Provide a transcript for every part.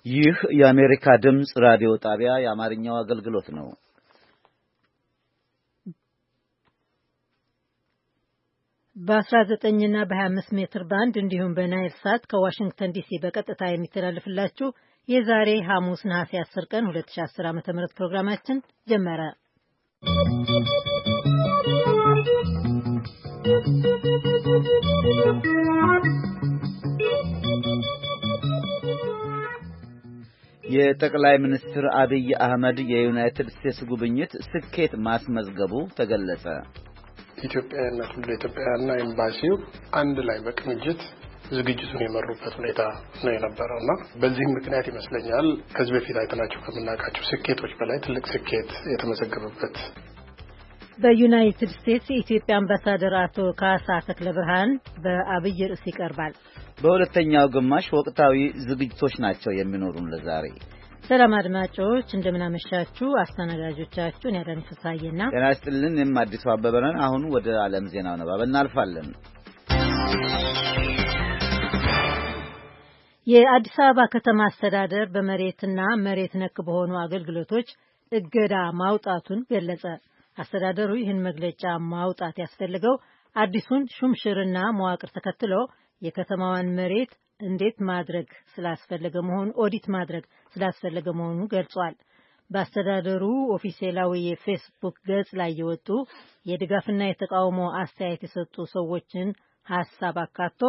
ይህ የአሜሪካ ድምጽ ራዲዮ ጣቢያ የአማርኛው አገልግሎት ነው። በ19 እና በ25 ሜትር ባንድ እንዲሁም በናይል ሳት ከዋሽንግተን ዲሲ በቀጥታ የሚተላለፍላችሁ የዛሬ ሐሙስ ነሐሴ 10 ቀን 2010 ዓ.ም ፕሮግራማችን ጀመረ። የጠቅላይ ሚኒስትር አብይ አህመድ የዩናይትድ ስቴትስ ጉብኝት ስኬት ማስመዝገቡ ተገለጸ። ኢትዮጵያና ትውልደ ኢትዮጵያና ኤምባሲው አንድ ላይ በቅንጅት ዝግጅቱን የመሩበት ሁኔታ ነው የነበረውና በዚህም ምክንያት ይመስለኛል ከዚህ በፊት አይተናቸው ከምናውቃቸው ስኬቶች በላይ ትልቅ ስኬት የተመዘገበበት። በዩናይትድ ስቴትስ የኢትዮጵያ አምባሳደር አቶ ካሳ ተክለ ብርሃን በአብይ ርዕስ ይቀርባል። በሁለተኛው ግማሽ ወቅታዊ ዝግጅቶች ናቸው የሚኖሩን ለዛሬ። ሰላም አድማጮች እንደምን አመሻችሁ። አስተናጋጆቻችሁን ያዳን ፍሳዬና ጤና ይስጥልን። አዲሱ አበበ ነን። አሁን ወደ ዓለም ዜናው ነባብ እናልፋለን። የአዲስ አበባ ከተማ አስተዳደር በመሬትና መሬት ነክ በሆኑ አገልግሎቶች እገዳ ማውጣቱን ገለጸ። አስተዳደሩ ይህን መግለጫ ማውጣት ያስፈልገው አዲሱን ሹምሽርና መዋቅር ተከትሎ የከተማዋን መሬት እንዴት ማድረግ ስላስፈለገ መሆኑ ኦዲት ማድረግ ስላስፈለገ መሆኑ ገልጿል። በአስተዳደሩ ኦፊሴላዊ የፌስቡክ ገጽ ላይ የወጡ የድጋፍና የተቃውሞ አስተያየት የሰጡ ሰዎችን ሐሳብ አካቶ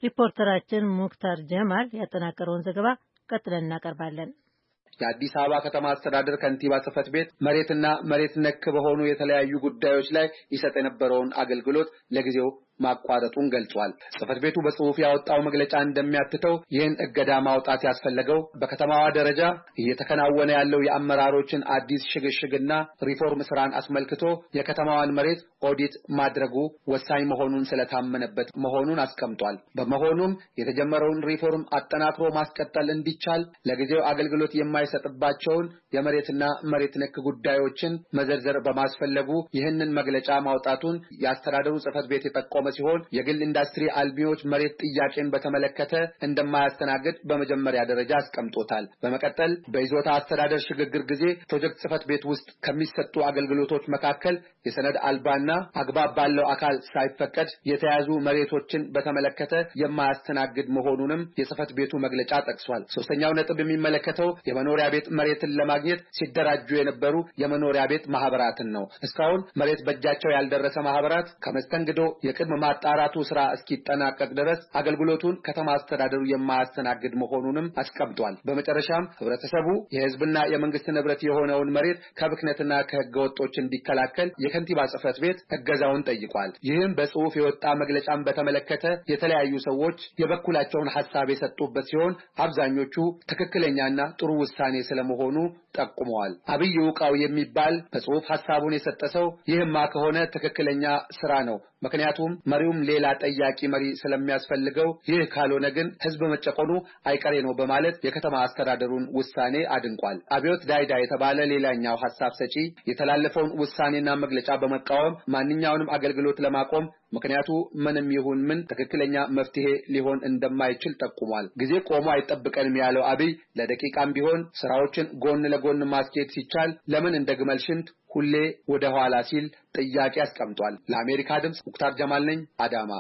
ሪፖርተራችን ሙክታር ጀማል ያጠናቀረውን ዘገባ ቀጥለን እናቀርባለን። የአዲስ አበባ ከተማ አስተዳደር ከንቲባ ጽሕፈት ቤት መሬትና መሬት ነክ በሆኑ የተለያዩ ጉዳዮች ላይ ይሰጥ የነበረውን አገልግሎት ለጊዜው ማቋረጡን ገልጿል። ጽሕፈት ቤቱ በጽሑፍ ያወጣው መግለጫ እንደሚያትተው ይህን እገዳ ማውጣት ያስፈለገው በከተማዋ ደረጃ እየተከናወነ ያለው የአመራሮችን አዲስ ሽግሽግና ሪፎርም ስራን አስመልክቶ የከተማዋን መሬት ኦዲት ማድረጉ ወሳኝ መሆኑን ስለታመነበት መሆኑን አስቀምጧል። በመሆኑም የተጀመረውን ሪፎርም አጠናክሮ ማስቀጠል እንዲቻል ለጊዜው አገልግሎት የማይሰጥባቸውን የመሬትና መሬት ነክ ጉዳዮችን መዘርዘር በማስፈለጉ ይህንን መግለጫ ማውጣቱን የአስተዳደሩ ጽሕፈት ቤት የጠቆመ ሲሆን የግል ኢንዱስትሪ አልሚዎች መሬት ጥያቄን በተመለከተ እንደማያስተናግድ በመጀመሪያ ደረጃ አስቀምጦታል። በመቀጠል በይዞታ አስተዳደር ሽግግር ጊዜ ፕሮጀክት ጽሕፈት ቤት ውስጥ ከሚሰጡ አገልግሎቶች መካከል የሰነድ አልባና አግባብ ባለው አካል ሳይፈቀድ የተያዙ መሬቶችን በተመለከተ የማያስተናግድ መሆኑንም የጽሕፈት ቤቱ መግለጫ ጠቅሷል። ሶስተኛው ነጥብ የሚመለከተው የመኖሪያ ቤት መሬትን ለማግኘት ሲደራጁ የነበሩ የመኖሪያ ቤት ማህበራትን ነው። እስካሁን መሬት በእጃቸው ያልደረሰ ማህበራት ከመስተንግዶ የቅድመ ማጣራቱ ስራ እስኪጠናቀቅ ድረስ አገልግሎቱን ከተማ አስተዳደሩ የማያስተናግድ መሆኑንም አስቀምጧል። በመጨረሻም ህብረተሰቡ የህዝብና የመንግስት ንብረት የሆነውን መሬት ከብክነትና ከህገወጦች እንዲከላከል የከንቲባ ጽሕፈት ቤት እገዛውን ጠይቋል። ይህም በጽሑፍ የወጣ መግለጫን በተመለከተ የተለያዩ ሰዎች የበኩላቸውን ሐሳብ የሰጡበት ሲሆን አብዛኞቹ ትክክለኛና ጥሩ ውሳኔ ስለመሆኑ ጠቁመዋል። አብይ ውቃው የሚባል በጽሑፍ ሐሳቡን የሰጠ ሰው ይህማ ከሆነ ትክክለኛ ስራ ነው፣ ምክንያቱም መሪውም ሌላ ጠያቂ መሪ ስለሚያስፈልገው፣ ይህ ካልሆነ ግን ህዝብ መጨቆኑ አይቀሬ ነው በማለት የከተማ አስተዳደሩን ውሳኔ አድንቋል። አብዮት ዳይዳ የተባለ ሌላኛው ሐሳብ ሰጪ የተላለፈውን ውሳኔና መግለጫ በመቃወም ማንኛውንም አገልግሎት ለማቆም ምክንያቱ ምንም ይሁን ምን ትክክለኛ መፍትሄ ሊሆን እንደማይችል ጠቁሟል። ጊዜ ቆሞ አይጠብቀንም ያለው አብይ ለደቂቃም ቢሆን ስራዎችን ጎን ለጎን ማስኬድ ሲቻል ለምን እንደ ግመል ሽንት ሁሌ ወደ ኋላ ሲል ጥያቄ አስቀምጧል። ለአሜሪካ ድምጽ ሙክታር ጀማል ነኝ፣ አዳማ።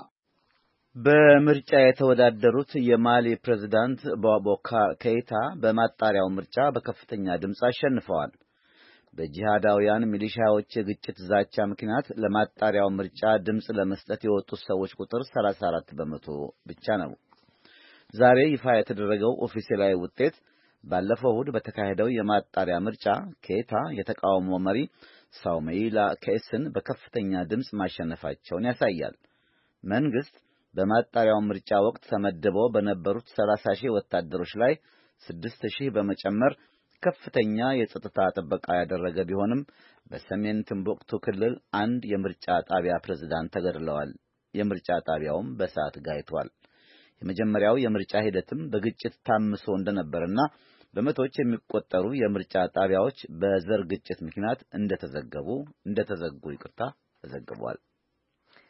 በምርጫ የተወዳደሩት የማሊ ፕሬዝዳንት ቦቡካር ኬይታ በማጣሪያው ምርጫ በከፍተኛ ድምጽ አሸንፈዋል። በጂሃዳውያን ሚሊሻዎች የግጭት ዛቻ ምክንያት ለማጣሪያው ምርጫ ድምጽ ለመስጠት የወጡት ሰዎች ቁጥር 34 በመቶ ብቻ ነው። ዛሬ ይፋ የተደረገው ኦፊሴላዊ ውጤት ባለፈው እሁድ በተካሄደው የማጣሪያ ምርጫ ኬይታ የተቃውሞ መሪ ሳውሜይላ ኬስን በከፍተኛ ድምጽ ማሸነፋቸውን ያሳያል። መንግስት በማጣሪያው ምርጫ ወቅት ተመድበው በነበሩት 30,000 ወታደሮች ላይ 6,000 በመጨመር ከፍተኛ የጸጥታ ጥበቃ ያደረገ ቢሆንም በሰሜን ቲምቡክቱ ክልል አንድ የምርጫ ጣቢያ ፕሬዝዳንት ተገድለዋል። የምርጫ ጣቢያውም በእሳት ጋይቷል። የመጀመሪያው የምርጫ ሂደትም በግጭት ታምሶ እንደነበርና በመቶዎች የሚቆጠሩ የምርጫ ጣቢያዎች በዘር ግጭት ምክንያት እንደተዘጉ ተዘግቧል።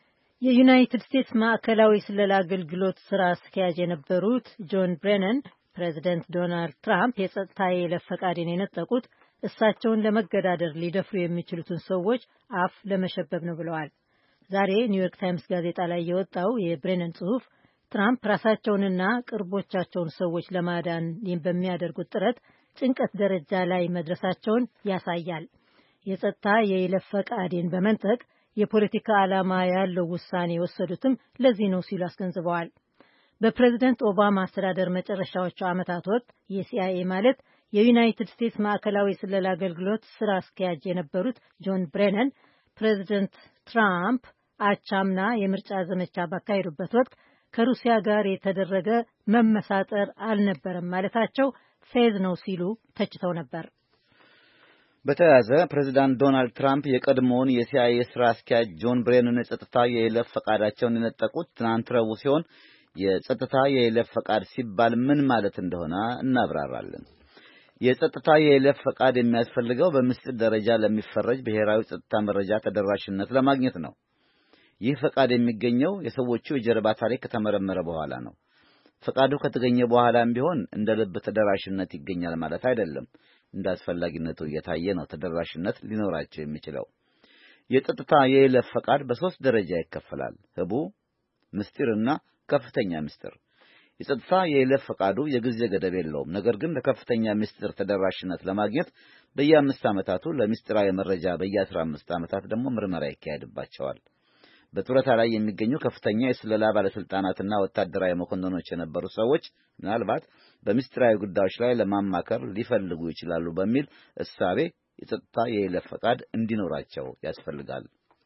የዩናይትድ ስቴትስ ማዕከላዊ ስለላ አገልግሎት ስራ አስኪያጅ የነበሩት ጆን ብሬነን ፕሬዚደንት ዶናልድ ትራምፕ የጸጥታ የይለፍ ፈቃድን የነጠቁት እሳቸውን ለመገዳደር ሊደፍሩ የሚችሉትን ሰዎች አፍ ለመሸበብ ነው ብለዋል። ዛሬ ኒውዮርክ ታይምስ ጋዜጣ ላይ የወጣው የብሬነን ጽሑፍ ትራምፕ ራሳቸውንና ቅርቦቻቸውን ሰዎች ለማዳን በሚያደርጉት ጥረት ጭንቀት ደረጃ ላይ መድረሳቸውን ያሳያል። የጸጥታ የይለፍ ፈቃድን በመንጠቅ የፖለቲካ ዓላማ ያለው ውሳኔ የወሰዱትም ለዚህ ነው ሲሉ አስገንዝበዋል። በፕሬዝደንት ኦባማ አስተዳደር መጨረሻዎቹ ዓመታት ወቅት የሲአይኤ ማለት የዩናይትድ ስቴትስ ማዕከላዊ ስለላ አገልግሎት ስራ አስኪያጅ የነበሩት ጆን ብሬነን ፕሬዝደንት ትራምፕ አቻምና የምርጫ ዘመቻ ባካሄዱበት ወቅት ከሩሲያ ጋር የተደረገ መመሳጠር አልነበረም ማለታቸው ፌዝ ነው ሲሉ ተችተው ነበር። በተያያዘ ፕሬዝዳንት ዶናልድ ትራምፕ የቀድሞውን የሲአይኤ ስራ አስኪያጅ ጆን ብሬነን የጸጥታ የይለፍ ፈቃዳቸውን የነጠቁት ትናንት ረቡዕ ሲሆን የጸጥታ የይለፍ ፈቃድ ሲባል ምን ማለት እንደሆነ እናብራራለን። የጸጥታ የይለፍ ፈቃድ የሚያስፈልገው በምስጢር ደረጃ ለሚፈረጅ ብሔራዊ ጸጥታ መረጃ ተደራሽነት ለማግኘት ነው። ይህ ፈቃድ የሚገኘው የሰዎቹ የጀርባ ታሪክ ከተመረመረ በኋላ ነው። ፈቃዱ ከተገኘ በኋላም ቢሆን እንደ ልብ ተደራሽነት ይገኛል ማለት አይደለም። እንደ አስፈላጊነቱ እየታየ ነው ተደራሽነት ሊኖራቸው የሚችለው። የጸጥታ የይለፍ ፈቃድ በ3 ደረጃ ይከፈላል። ህቡ፣ ምስጢርና ከፍተኛ ምስጢር። የጸጥታ የይለፍ ፈቃዱ የጊዜ ገደብ የለውም። ነገር ግን ለከፍተኛ ምስጢር ተደራሽነት ለማግኘት በየ5 ዓመታቱ ለምስጢራዊ መረጃ በየ15 ዓመታት ደግሞ ምርመራ ይካሄድባቸዋል። በጡረታ ላይ የሚገኙ ከፍተኛ የስለላ ባለስልጣናትና ወታደራዊ መኮንኖች የነበሩ ሰዎች ምናልባት በምስጢራዊ ጉዳዮች ላይ ለማማከር ሊፈልጉ ይችላሉ በሚል እሳቤ የጸጥታ የይለፍ ፈቃድ እንዲኖራቸው ያስፈልጋል።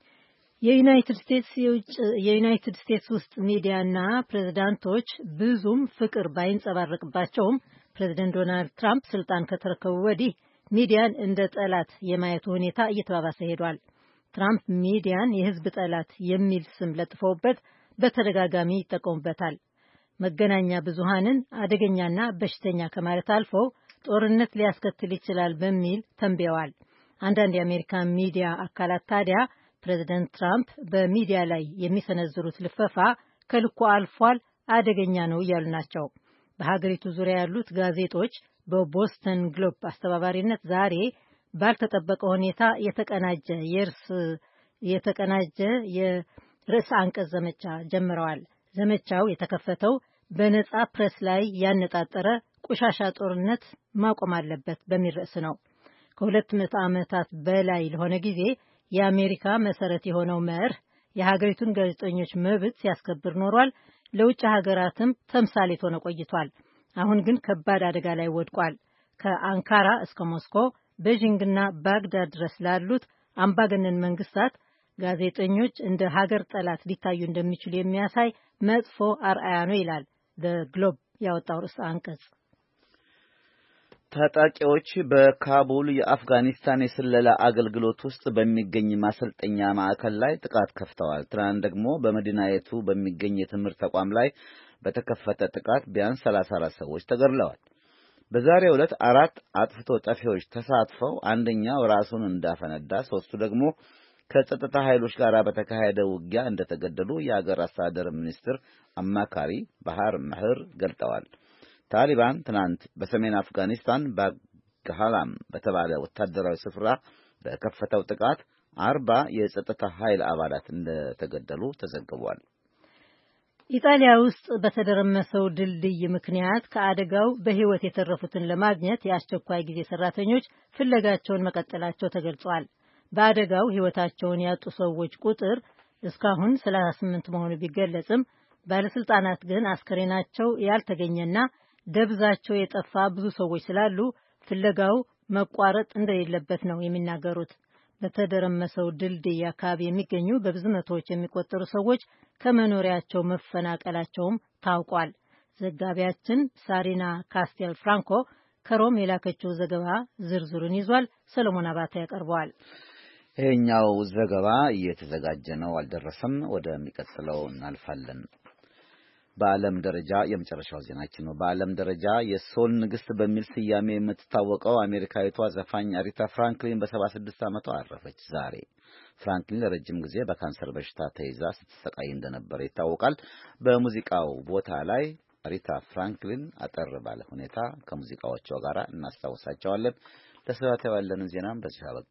የዩናይትድ ስቴትስ ውስጥ ሚዲያና ፕሬዝዳንቶች ብዙም ፍቅር ባይንጸባረቅባቸውም ፕሬዝደንት ዶናልድ ትራምፕ ስልጣን ከተረከቡ ወዲህ ሚዲያን እንደ ጠላት የማየቱ ሁኔታ እየተባባሰ ሄዷል። ትራምፕ ሚዲያን የህዝብ ጠላት የሚል ስም ለጥፈውበት በተደጋጋሚ ይጠቀሙበታል። መገናኛ ብዙሃንን አደገኛና በሽተኛ ከማለት አልፈው ጦርነት ሊያስከትል ይችላል በሚል ተንብየዋል። አንዳንድ የአሜሪካ ሚዲያ አካላት ታዲያ ፕሬዝደንት ትራምፕ በሚዲያ ላይ የሚሰነዝሩት ልፈፋ ከልኩ አልፏል፣ አደገኛ ነው እያሉ ናቸው። በሀገሪቱ ዙሪያ ያሉት ጋዜጦች በቦስተን ግሎብ አስተባባሪነት ዛሬ ባልተጠበቀ ሁኔታ የተቀናጀ የርዕሰ አንቀጽ ዘመቻ ጀምረዋል። ዘመቻው የተከፈተው በነጻ ፕሬስ ላይ ያነጣጠረ ቆሻሻ ጦርነት ማቆም አለበት በሚል ርዕስ ነው። ከ200 ዓመታት በላይ ለሆነ ጊዜ የአሜሪካ መሰረት የሆነው መርህ የሀገሪቱን ጋዜጠኞች መብት ሲያስከብር ኖሯል። ለውጭ ሀገራትም ተምሳሌት ሆነ ቆይቷል። አሁን ግን ከባድ አደጋ ላይ ወድቋል። ከአንካራ እስከ ሞስኮ፣ ቤጂንግና ባግዳድ ድረስ ላሉት አምባገነን መንግስታት ጋዜጠኞች እንደ ሀገር ጠላት ሊታዩ እንደሚችሉ የሚያሳይ መጥፎ አርአያ ነው ይላል ግሎብ ያወጣው ርዕሰ አንቀጽ። ታጣቂዎች በካቡል የአፍጋኒስታን የስለላ አገልግሎት ውስጥ በሚገኝ ማሰልጠኛ ማዕከል ላይ ጥቃት ከፍተዋል። ትናንት ደግሞ በመዲናይቱ በሚገኝ የትምህርት ተቋም ላይ በተከፈተ ጥቃት ቢያንስ 34 ሰዎች ተገድለዋል። በዛሬው ዕለት 4 አጥፍቶ ጠፊዎች ተሳትፈው አንደኛው ራሱን እንዳፈነዳ፣ 3ቱ ደግሞ ከጸጥታ ኃይሎች ጋር በተካሄደ ውጊያ እንደተገደሉ የአገር አስተዳደር ሚኒስትር አማካሪ ባህር መህር ገልጠዋል። ታሊባን ትናንት በሰሜን አፍጋኒስታን ባግሃላም በተባለ ወታደራዊ ስፍራ በከፈተው ጥቃት 40 የጸጥታ ኃይል አባላት እንደተገደሉ ተዘግቧል። ኢጣሊያ ውስጥ በተደረመሰው ድልድይ ምክንያት ከአደጋው በሕይወት የተረፉትን ለማግኘት የአስቸኳይ ጊዜ ሰራተኞች ፍለጋቸውን መቀጠላቸው ተገልጿል። በአደጋው ሕይወታቸውን ያጡ ሰዎች ቁጥር እስካሁን 38 መሆኑ ቢገለጽም ባለስልጣናት ግን አስከሬናቸው ያልተገኘና ደብዛቸው የጠፋ ብዙ ሰዎች ስላሉ ፍለጋው መቋረጥ እንደሌለበት ነው የሚናገሩት። በተደረመሰው ድልድይ አካባቢ የሚገኙ በብዙ መቶዎች የሚቆጠሩ ሰዎች ከመኖሪያቸው መፈናቀላቸውም ታውቋል። ዘጋቢያችን ሳሪና ካስቴል ፍራንኮ ከሮም የላከችው ዘገባ ዝርዝሩን ይዟል። ሰለሞን አባተ ያቀርበዋል። ይሄኛው ዘገባ እየተዘጋጀ ነው፣ አልደረሰም። ወደሚቀጥለው እናልፋለን። በዓለም ደረጃ የመጨረሻው ዜናችን ነው። በዓለም ደረጃ የሶል ንግስት በሚል ስያሜ የምትታወቀው አሜሪካዊቷ ዘፋኝ አሪታ ፍራንክሊን በ76 ዓመቷ አረፈች ዛሬ። ፍራንክሊን ለረጅም ጊዜ በካንሰር በሽታ ተይዛ ስትሰቃይ እንደነበረ ይታወቃል። በሙዚቃው ቦታ ላይ አሪታ ፍራንክሊን አጠር ባለ ሁኔታ ከሙዚቃዎቿ ጋር እናስታውሳቸዋለን። ለሰዓቱ ያለንን ዜናም በዚህ አበቃ።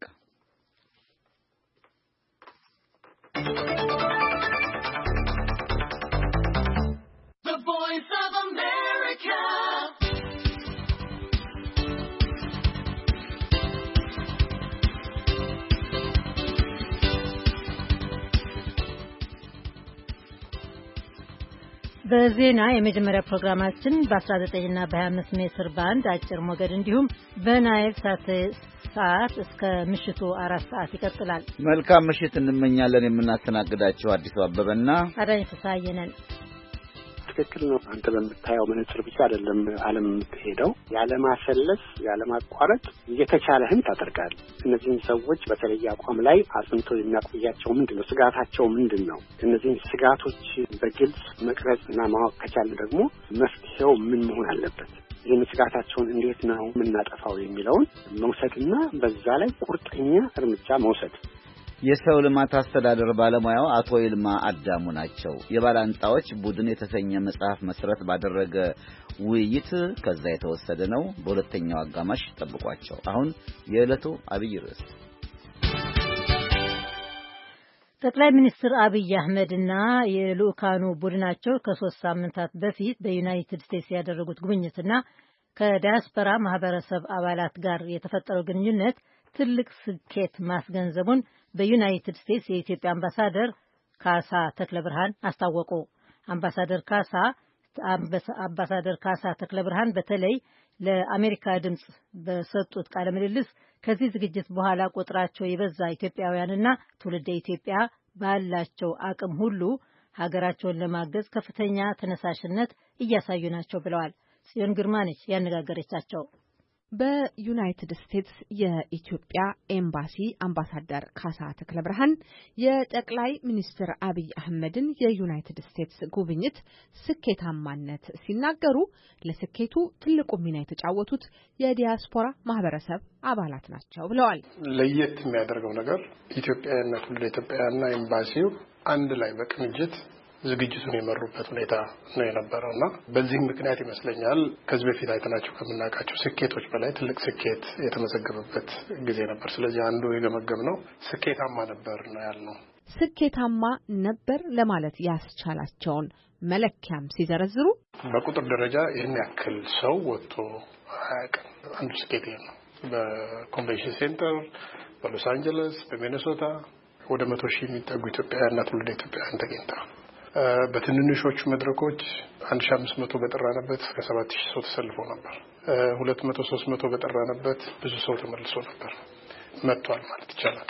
በዜና የመጀመሪያ ፕሮግራማችን በ19 እና በ25 ሜትር ባንድ አጭር ሞገድ እንዲሁም በናይል ሰዓት እስከ ምሽቱ 4 ሰዓት ይቀጥላል። መልካም ምሽት እንመኛለን። የምናስተናግዳችሁ አዲሱ አበበና አዳኝ ተሳየ ነን። ትክክል ነው። አንተ በምታየው መነጽር ብቻ አይደለም ዓለም የምትሄደው፣ ያለማሰለስ ያለማቋረጥ እየተቻለህን ታደርጋለህ። እነዚህን ሰዎች በተለየ አቋም ላይ አጽንቶ የሚያቆያቸው ምንድነው? ስጋታቸው ምንድነው? እነዚህን ስጋቶች በግልጽ መቅረጽና ማወቅ ከቻልን ደግሞ መፍትሄው ምን መሆን አለበት፣ ይህን ስጋታቸውን እንዴት ነው የምናጠፋው የሚለውን መውሰድና በዛ ላይ ቁርጠኛ እርምጃ መውሰድ። የሰው ልማት አስተዳደር ባለሙያው አቶ ይልማ አዳሙ ናቸው። የባላንጣዎች ቡድን የተሰኘ መጽሐፍ መሰረት ባደረገ ውይይት ከዛ የተወሰደ ነው። በሁለተኛው አጋማሽ ጠብቋቸው። አሁን የዕለቱ አብይ ርዕስ ጠቅላይ ሚኒስትር አብይ አህመድና የልኡካኑ ቡድናቸው ከ3 ሳምንታት በፊት በዩናይትድ ስቴትስ ያደረጉት ጉብኝትና ከዲያስፖራ ማህበረሰብ አባላት ጋር የተፈጠረው ግንኙነት ትልቅ ስኬት ማስገንዘቡን በዩናይትድ ስቴትስ የኢትዮጵያ አምባሳደር ካሳ ተክለብርሃን አስታወቁ። አምባሳደር ካሳ ተክለብርሃን በተለይ ለአሜሪካ ድምጽ በሰጡት ቃለ ምልልስ ከዚህ ዝግጅት በኋላ ቁጥራቸው የበዛ ኢትዮጵያውያንና ትውልደ ኢትዮጵያ ባላቸው አቅም ሁሉ ሀገራቸውን ለማገዝ ከፍተኛ ተነሳሽነት እያሳዩ ናቸው ብለዋል። ጽዮን ግርማ ነች ያነጋገረቻቸው። በዩናይትድ ስቴትስ የኢትዮጵያ ኤምባሲ አምባሳደር ካሳ ተክለብርሃን የጠቅላይ ሚኒስትር አብይ አህመድን የዩናይትድ ስቴትስ ጉብኝት ስኬታማነት ሲናገሩ ለስኬቱ ትልቁ ሚና የተጫወቱት የዲያስፖራ ማህበረሰብ አባላት ናቸው ብለዋል። ለየት የሚያደርገው ነገር ኢትዮጵያውያንና ትውልደ ኢትዮጵያውያንና ኤምባሲው አንድ ላይ በቅንጅት ዝግጅቱን የመሩበት ሁኔታ ነው የነበረውና በዚህም ምክንያት ይመስለኛል ከዚህ በፊት አይተናቸው ከምናውቃቸው ስኬቶች በላይ ትልቅ ስኬት የተመዘገበበት ጊዜ ነበር። ስለዚህ አንዱ የገመገምነው ስኬታማ ነበር ነው ያልነው። ስኬታማ ነበር ለማለት ያስቻላቸውን መለኪያም ሲዘረዝሩ በቁጥር ደረጃ ይህን ያክል ሰው ወጥቶ አያውቅም። አንዱ ስኬት ነው። በኮንቬንሽን ሴንተር በሎስ አንጀለስ በሚኔሶታ ወደ 100,000 የሚጠጉ ኢትዮጵያውያንና ትውልደ ኢትዮጵያውያን ተገኝተዋል። በትንንሾቹ መድረኮች 1500 በጠራነበት እስከ 7000 ሰው ተሰልፎ ነበር። 200-300 በጠራነበት ብዙ ሰው ተመልሶ ነበር መጥቷል ማለት ይቻላል።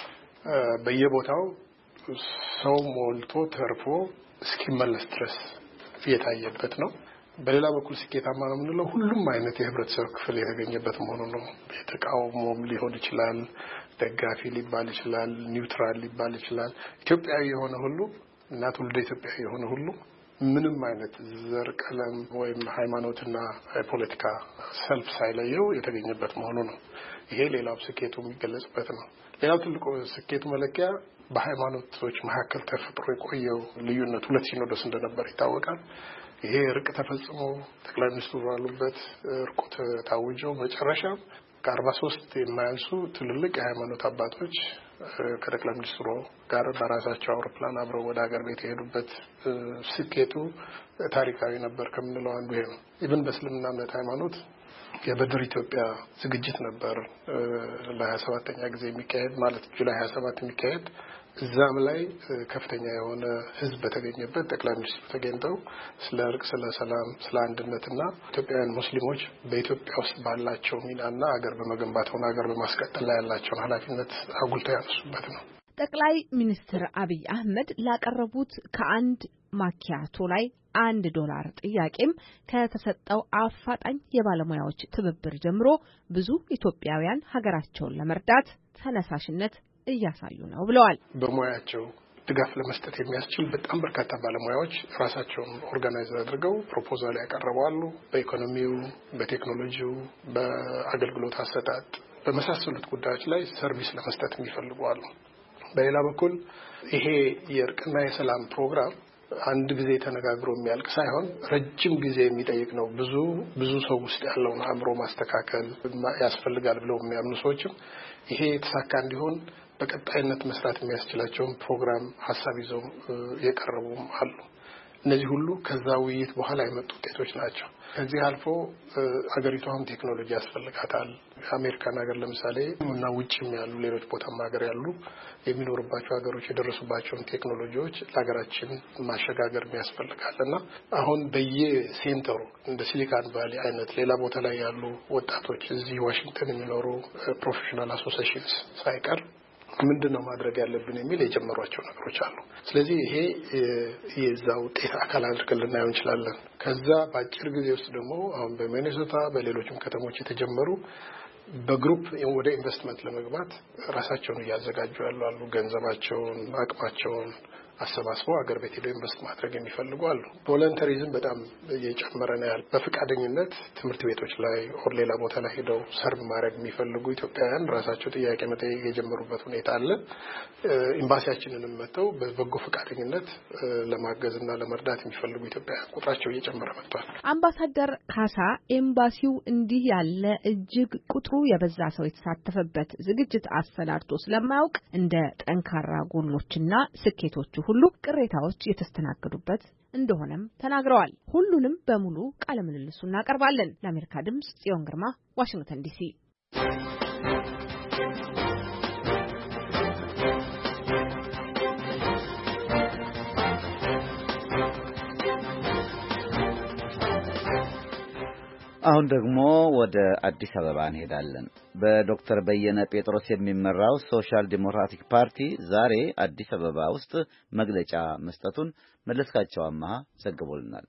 በየቦታው ሰው ሞልቶ ተርፎ እስኪመለስ ድረስ የታየበት ነው። በሌላ በኩል ስኬታማ ነው የምንለው ሁሉም አይነት የህብረተሰብ ክፍል የተገኘበት መሆኑ ነው። የተቃውሞም ሊሆን ይችላል፣ ደጋፊ ሊባል ይችላል፣ ኒውትራል ሊባል ይችላል። ኢትዮጵያዊ የሆነ ሁሉ እና ትውልደ ኢትዮጵያዊ የሆነ ሁሉ ምንም አይነት ዘር፣ ቀለም ወይም ሃይማኖትና ፖለቲካ ሰልፍ ሳይለየው የተገኘበት መሆኑ ነው። ይሄ ሌላው ስኬቱ የሚገለጽበት ነው። ሌላው ትልቁ ስኬቱ መለኪያ በሃይማኖቶች መካከል ተፈጥሮ የቆየው ልዩነት ሁለት ሲኖዶስ እንደነበር ይታወቃል። ይሄ እርቅ ተፈጽሞ ጠቅላይ ሚኒስትሩ ባሉበት እርቁ ታውጆ መጨረሻ ከ43 የማያንሱ ትልልቅ የሃይማኖት አባቶች ከጠቅላይ ሚኒስትሩ ጋር በራሳቸው አውሮፕላን አብረው ወደ ሀገር ቤት የሄዱበት ስኬቱ ታሪካዊ ነበር ከምንለው አንዱ ይሄ ነው። ኢቭን በእስልምና እምነት ሃይማኖት የበድር ኢትዮጵያ ዝግጅት ነበር ለ27ኛ ጊዜ የሚካሄድ ማለት ጁላይ 27 የሚካሄድ እዛም ላይ ከፍተኛ የሆነ ህዝብ በተገኘበት ጠቅላይ ሚኒስትሩ ተገኝተው ስለ እርቅ፣ ስለ ሰላም፣ ስለ አንድነትና ኢትዮጵያውያን ሙስሊሞች በኢትዮጵያ ውስጥ ባላቸው ሚናና ሀገር በመገንባት ሆነ ሀገር በማስቀጠል ላይ ያላቸውን ኃላፊነት አጉልተው ያነሱበት ነው። ጠቅላይ ሚኒስትር አብይ አህመድ ላቀረቡት ከአንድ ማኪያቶ ላይ $1 ጥያቄም ከተሰጠው አፋጣኝ የባለሙያዎች ትብብር ጀምሮ ብዙ ኢትዮጵያውያን ሀገራቸውን ለመርዳት ተነሳሽነት እያሳዩ ነው ብለዋል። በሙያቸው ድጋፍ ለመስጠት የሚያስችል በጣም በርካታ ባለሙያዎች ራሳቸውን ኦርጋናይዝ አድርገው ፕሮፖዛል ያቀርባሉ። በኢኮኖሚው፣ በቴክኖሎጂው፣ በአገልግሎት አሰጣጥ በመሳሰሉት ጉዳዮች ላይ ሰርቪስ ለመስጠት የሚፈልጉ አሉ። በሌላ በኩል ይሄ የእርቅና የሰላም ፕሮግራም አንድ ጊዜ ተነጋግሮ የሚያልቅ ሳይሆን ረጅም ጊዜ የሚጠይቅ ነው። ብዙ ሰው ውስጥ ያለውን አእምሮ ማስተካከል ያስፈልጋል ብለው የሚያምኑ ሰዎችም ይሄ የተሳካ እንዲሆን በቀጣይነት መስራት የሚያስችላቸውን ፕሮግራም ሐሳብ ይዘው የቀረቡም አሉ። እነዚህ ሁሉ ከዛ ውይይት በኋላ የመጡ ውጤቶች ናቸው። ከዚህ አልፎ አገሪቷም ቴክኖሎጂ ያስፈልጋታል። አሜሪካን ሀገር ለምሳሌ እና ውጭም ያሉ ሌሎች ቦታም ሀገር ያሉ የሚኖርባቸው ሀገሮች የደረሱባቸውን ቴክኖሎጂዎች ለሀገራችን ማሸጋገር ያስፈልጋል እና አሁን በየሴንተሩ እንደ ሲሊካን ቫሊ አይነት ሌላ ቦታ ላይ ያሉ ወጣቶች እዚህ ዋሽንግተን የሚኖሩ ፕሮፌሽናል አሶሲዬሽንስ ሳይቀር ምንድነው ማድረግ ያለብን የሚል የጀመሯቸው ነገሮች አሉ። ስለዚህ ይሄ የዛ ውጤት አካል አድርገን ልናየው እንችላለን። ከዛ በአጭር ጊዜ ውስጥ ደግሞ አሁን በሚኔሶታ በሌሎችም ከተሞች የተጀመሩ በግሩፕ ወደ ኢንቨስትመንት ለመግባት ራሳቸውን እያዘጋጁ ያሉ ገንዘባቸውን አቅማቸውን አሰባስበው አገር ቤት ሄደው ኢንቨስት ማድረግ የሚፈልጉ አሉ። ቮለንተሪዝም በጣም እየጨመረ ነው ያለው። በፍቃደኝነት ትምህርት ቤቶች ላይ ኦር ሌላ ቦታ ላይ ሄደው ሰርቭ ማድረግ የሚፈልጉ ኢትዮጵያውያን ራሳቸው ጥያቄ መጠየቅ የጀመሩበት ሁኔታ አለ። ኤምባሲያችንንም መጥተው በበጎ ፍቃደኝነት ለማገዝና ለመርዳት የሚፈልጉ ኢትዮጵያውያን ቁጥራቸው እየጨመረ መጥቷል። አምባሳደር ካሳ ኤምባሲው እንዲህ ያለ እጅግ ቁጥሩ የበዛ ሰው የተሳተፈበት ዝግጅት አሰናድቶ ስለማያውቅ እንደ ጠንካራ ጎኖችና ስኬቶቹ ሁሉ ቅሬታዎች የተስተናገዱበት እንደሆነም ተናግረዋል። ሁሉንም በሙሉ ቃለ ምልልሱ እናቀርባለን። ለአሜሪካ ድምጽ ጽዮን ግርማ ዋሽንግተን ዲሲ። አሁን ደግሞ ወደ አዲስ አበባ እንሄዳለን። በዶክተር በየነ ጴጥሮስ የሚመራው ሶሻል ዲሞክራቲክ ፓርቲ ዛሬ አዲስ አበባ ውስጥ መግለጫ መስጠቱን መለስካቸው አማሃ ዘግቦልናል።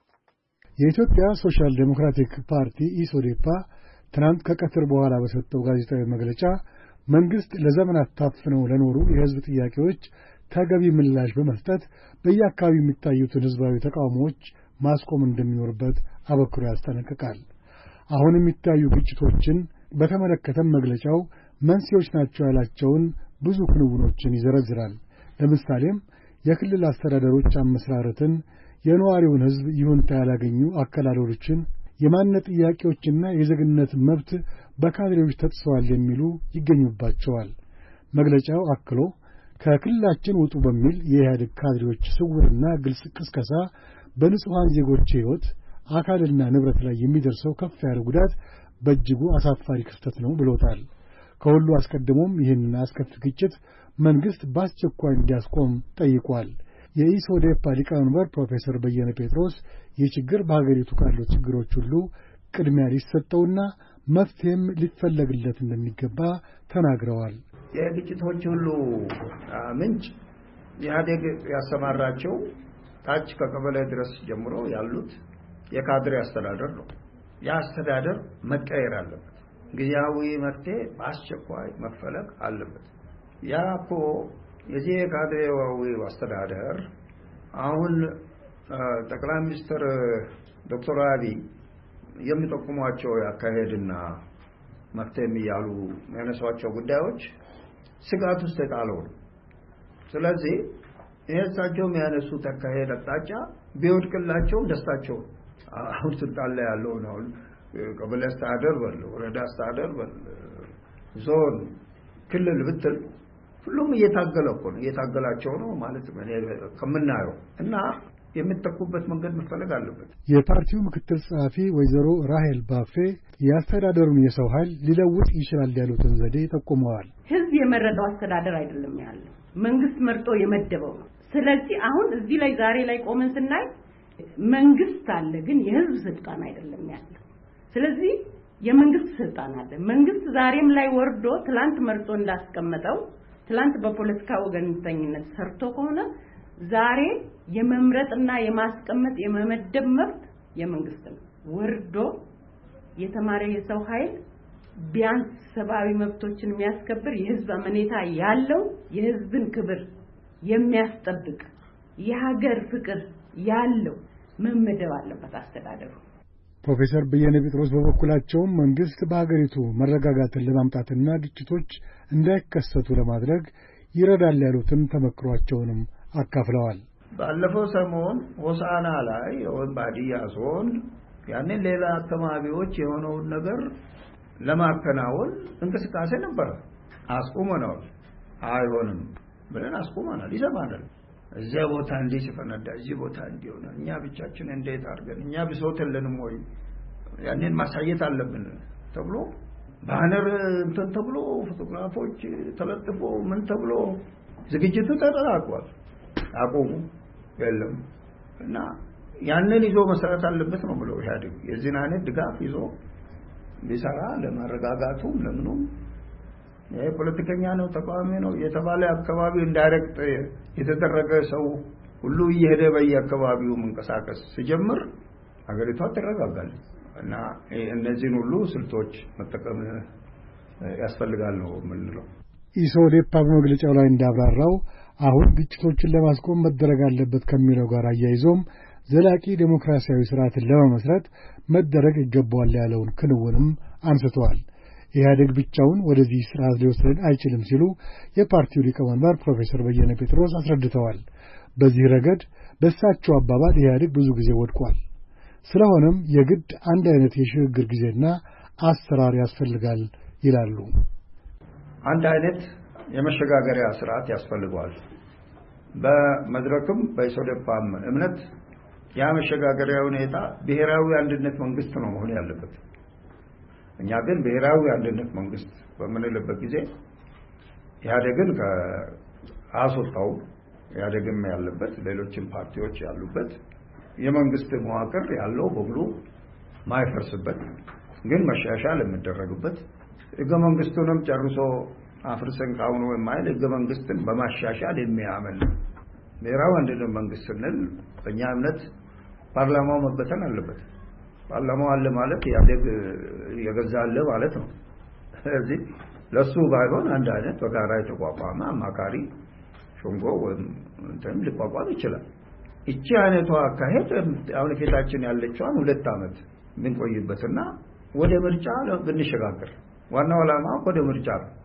የኢትዮጵያ ሶሻል ዲሞክራቲክ ፓርቲ ኢሶዴፓ ትናንት ከቀትር በኋላ በሰጠው ጋዜጣዊ መግለጫ መንግስት ለዘመናት ታፍነው ለኖሩ የህዝብ ጥያቄዎች ተገቢ ምላሽ በመስጠት በየአካባቢው የሚታዩትን ህዝባዊ ተቃውሞዎች ማስቆም እንደሚኖርበት አበክሮ ያስጠነቅቃል። አሁን የሚታዩ ግጭቶችን በተመለከተም መግለጫው መንስኤዎች ናቸው ያላቸውን ብዙ ክንውኖችን ይዘረዝራል። ለምሳሌም የክልል አስተዳደሮች አመሰራረትን፣ የነዋሪውን ህዝብ ይሁንታ ያላገኙ አከላለሎችን፣ የማንነት ጥያቄዎችና የዜግነት መብት በካድሬዎች ተጥሰዋል የሚሉ ይገኙባቸዋል። መግለጫው አክሎ ከክልላችን ውጡ በሚል የኢህአዴግ ካድሬዎች ስውርና ግልጽ ቅስቀሳ በንጹሐን ዜጎች ሕይወት አካልና ንብረት ላይ የሚደርሰው ከፍ ያለ ጉዳት በእጅጉ አሳፋሪ ክስተት ነው ብሎታል። ከሁሉ አስቀድሞም ይህንን አስከፊ ግጭት መንግስት በአስቸኳይ እንዲያስቆም ጠይቋል። የኢሶዴፓ ሊቀመንበር ፕሮፌሰር በየነ ጴጥሮስ ይህ ችግር በሀገሪቱ ካሉት ችግሮች ሁሉ ቅድሚያ ሊሰጠውና መፍትሄም ሊፈለግለት እንደሚገባ ተናግረዋል። የግጭቶች ሁሉ ምንጭ ኢህአዴግ ያሰማራቸው ታች ከቀበሌ ድረስ ጀምሮ ያሉት የካድሬ አስተዳደር ነው። ያ አስተዳደር መቀየር አለበት። ጊዜያዊ መፍትሄ በአስቸኳይ መፈለግ አለበት። ያ እኮ የዚህ የካድሬው አስተዳደር አሁን ጠቅላይ ሚኒስትር ዶክተር አብይ የሚጠቁሟቸው ያካሄድና መፍትሄ የሚያሉ የሚያነሷቸው ጉዳዮች ስጋት ውስጥ የጣለው ነው። ስለዚህ እሳቸው የሚያነሱት አካሄድ አቅጣጫ ቢወድቅላቸው ደስታቸው አሁን ስልጣን ላይ ያለው ነው። ቀበሌ አስተዳደር በል፣ ወረዳ አስተዳደር በል፣ ዞን፣ ክልል ብትል ሁሉም እየታገለ እኮ ነው፣ እየታገላቸው ነው ማለት ከምናየው እና የሚተኩበት መንገድ መፈለግ አለበት። የፓርቲው ምክትል ጸሐፊ ወይዘሮ ራሄል ባፌ የአስተዳደሩን የሰው ኃይል ሊለውጥ ይችላል ያሉትን ዘዴ ጠቁመዋል። ህዝብ የመረጠው አስተዳደር አይደለም ያለው፣ መንግስት መርጦ የመደበው ነው። ስለዚህ አሁን እዚህ ላይ ዛሬ ላይ ቆመን ስናይ መንግስት አለ፣ ግን የህዝብ ስልጣን አይደለም ያለው። ስለዚህ የመንግስት ስልጣን አለ። መንግስት ዛሬም ላይ ወርዶ ትላንት መርጦ እንዳስቀመጠው ትላንት በፖለቲካ ወገንተኝነት ሰርቶ ከሆነ ዛሬ የመምረጥና የማስቀመጥ የመመደብ መብት የመንግስት ነው። ወርዶ የተማረ የሰው ኃይል ቢያንስ ሰብአዊ መብቶችን የሚያስከብር የህዝብ አመኔታ ያለው የህዝብን ክብር የሚያስጠብቅ የሀገር ፍቅር ያለው መመደብ አለበት አስተዳደሩ። ፕሮፌሰር በየነ ጴጥሮስ በበኩላቸውም መንግስት በሀገሪቱ መረጋጋትን ለማምጣትና ግጭቶች እንዳይከሰቱ ለማድረግ ይረዳል ያሉትን ተመክሯቸውንም አካፍለዋል። ባለፈው ሰሞን ሆሳና ላይ ወይም ባዲያ ዞን ያንን ሌላ አካባቢዎች የሆነውን ነገር ለማከናወን እንቅስቃሴ ነበር። አስቆመናል። አይሆንም ብለን አስቆመናል። ይሰማናል። እዚያ ቦታ እንዲህ ሲፈነዳ እዚህ ቦታ እንዲሆነ እኛ ብቻችን እንዴት አድርገን እኛ ብሶተልንም ወይ ያንን ማሳየት አለብን ተብሎ ባነር እንትን ተብሎ ፎቶግራፎች ተለጥፎ ምን ተብሎ ዝግጅቱ ተጠናቋል። አቆሙ የለም እና ያንን ይዞ መስራት አለበት ነው ብለው ኢህአዴግ የዚህን አይነት ድጋፍ ይዞ ቢሰራ ለማረጋጋቱ ለምኑም የፖለቲከኛ ነው ተቃዋሚ ነው የተባለ አካባቢ እንዳይረግጥ የተደረገ ሰው ሁሉ እየሄደ በየአካባቢው መንቀሳቀስ ሲጀምር ሀገሪቷ ትረጋጋለች እና እነዚህን ሁሉ ስልቶች መጠቀም ያስፈልጋል ነው የምንለው። ኢሶዴፓ በመግለጫው ላይ እንዳብራራው አሁን ግጭቶችን ለማስቆም መደረግ አለበት ከሚለው ጋር አያይዞም ዘላቂ ዴሞክራሲያዊ ስርዓትን ለመመስረት መደረግ ይገባዋል ያለውን ክንውንም አንስተዋል። ኢህአዴግ ብቻውን ወደዚህ ስርዓት ሊወስደን አይችልም ሲሉ የፓርቲው ሊቀመንበር ፕሮፌሰር በየነ ጴጥሮስ አስረድተዋል። በዚህ ረገድ በእሳቸው አባባል ኢህአዴግ ብዙ ጊዜ ወድቋል። ስለሆነም የግድ አንድ አይነት የሽግግር ጊዜና አሰራር ያስፈልጋል ይላሉ። አንድ አይነት የመሸጋገሪያ ስርዓት ያስፈልጋል። በመድረክም በኢሶዴፓም እምነት ያ መሸጋገሪያ ሁኔታ ብሔራዊ አንድነት መንግስት ነው መሆን ያለበት። እኛ ግን ብሔራዊ አንድነት መንግስት በምንልበት ጊዜ ኢህአዴግን ከአሶጣው ኢህአዴግም ያለበት ሌሎችም ፓርቲዎች ያሉበት የመንግስት መዋቅር ያለው በሙሉ ማይፈርስበት ግን መሻሻል የሚደረግበት ህገ መንግስቱንም ጨርሶ አፍርሰን ካሁን የማይል ህገ መንግስትን በማሻሻል የሚያመል ብሔራዊ አንድነት መንግስት ስንል በእኛ እምነት ፓርላማው መበተን አለበት። ፓርላማው አለ ማለት ኢህአዴግ የገዛለ ማለት ነው። ስለዚህ ለሱ ባይሆን አንድ አይነት በጋራ የተቋቋመ አማካሪ ሾንጎ ወይም እንትን ሊቋቋም ይችላል። እቺ አይነቷ አካሄድ አሁን ፊታችን ያለችውን 2 ዓመት ምን ቆይበትና ወደ ምርጫ ብንሸጋገር ዋናው ዓላማ ወደ ምርጫ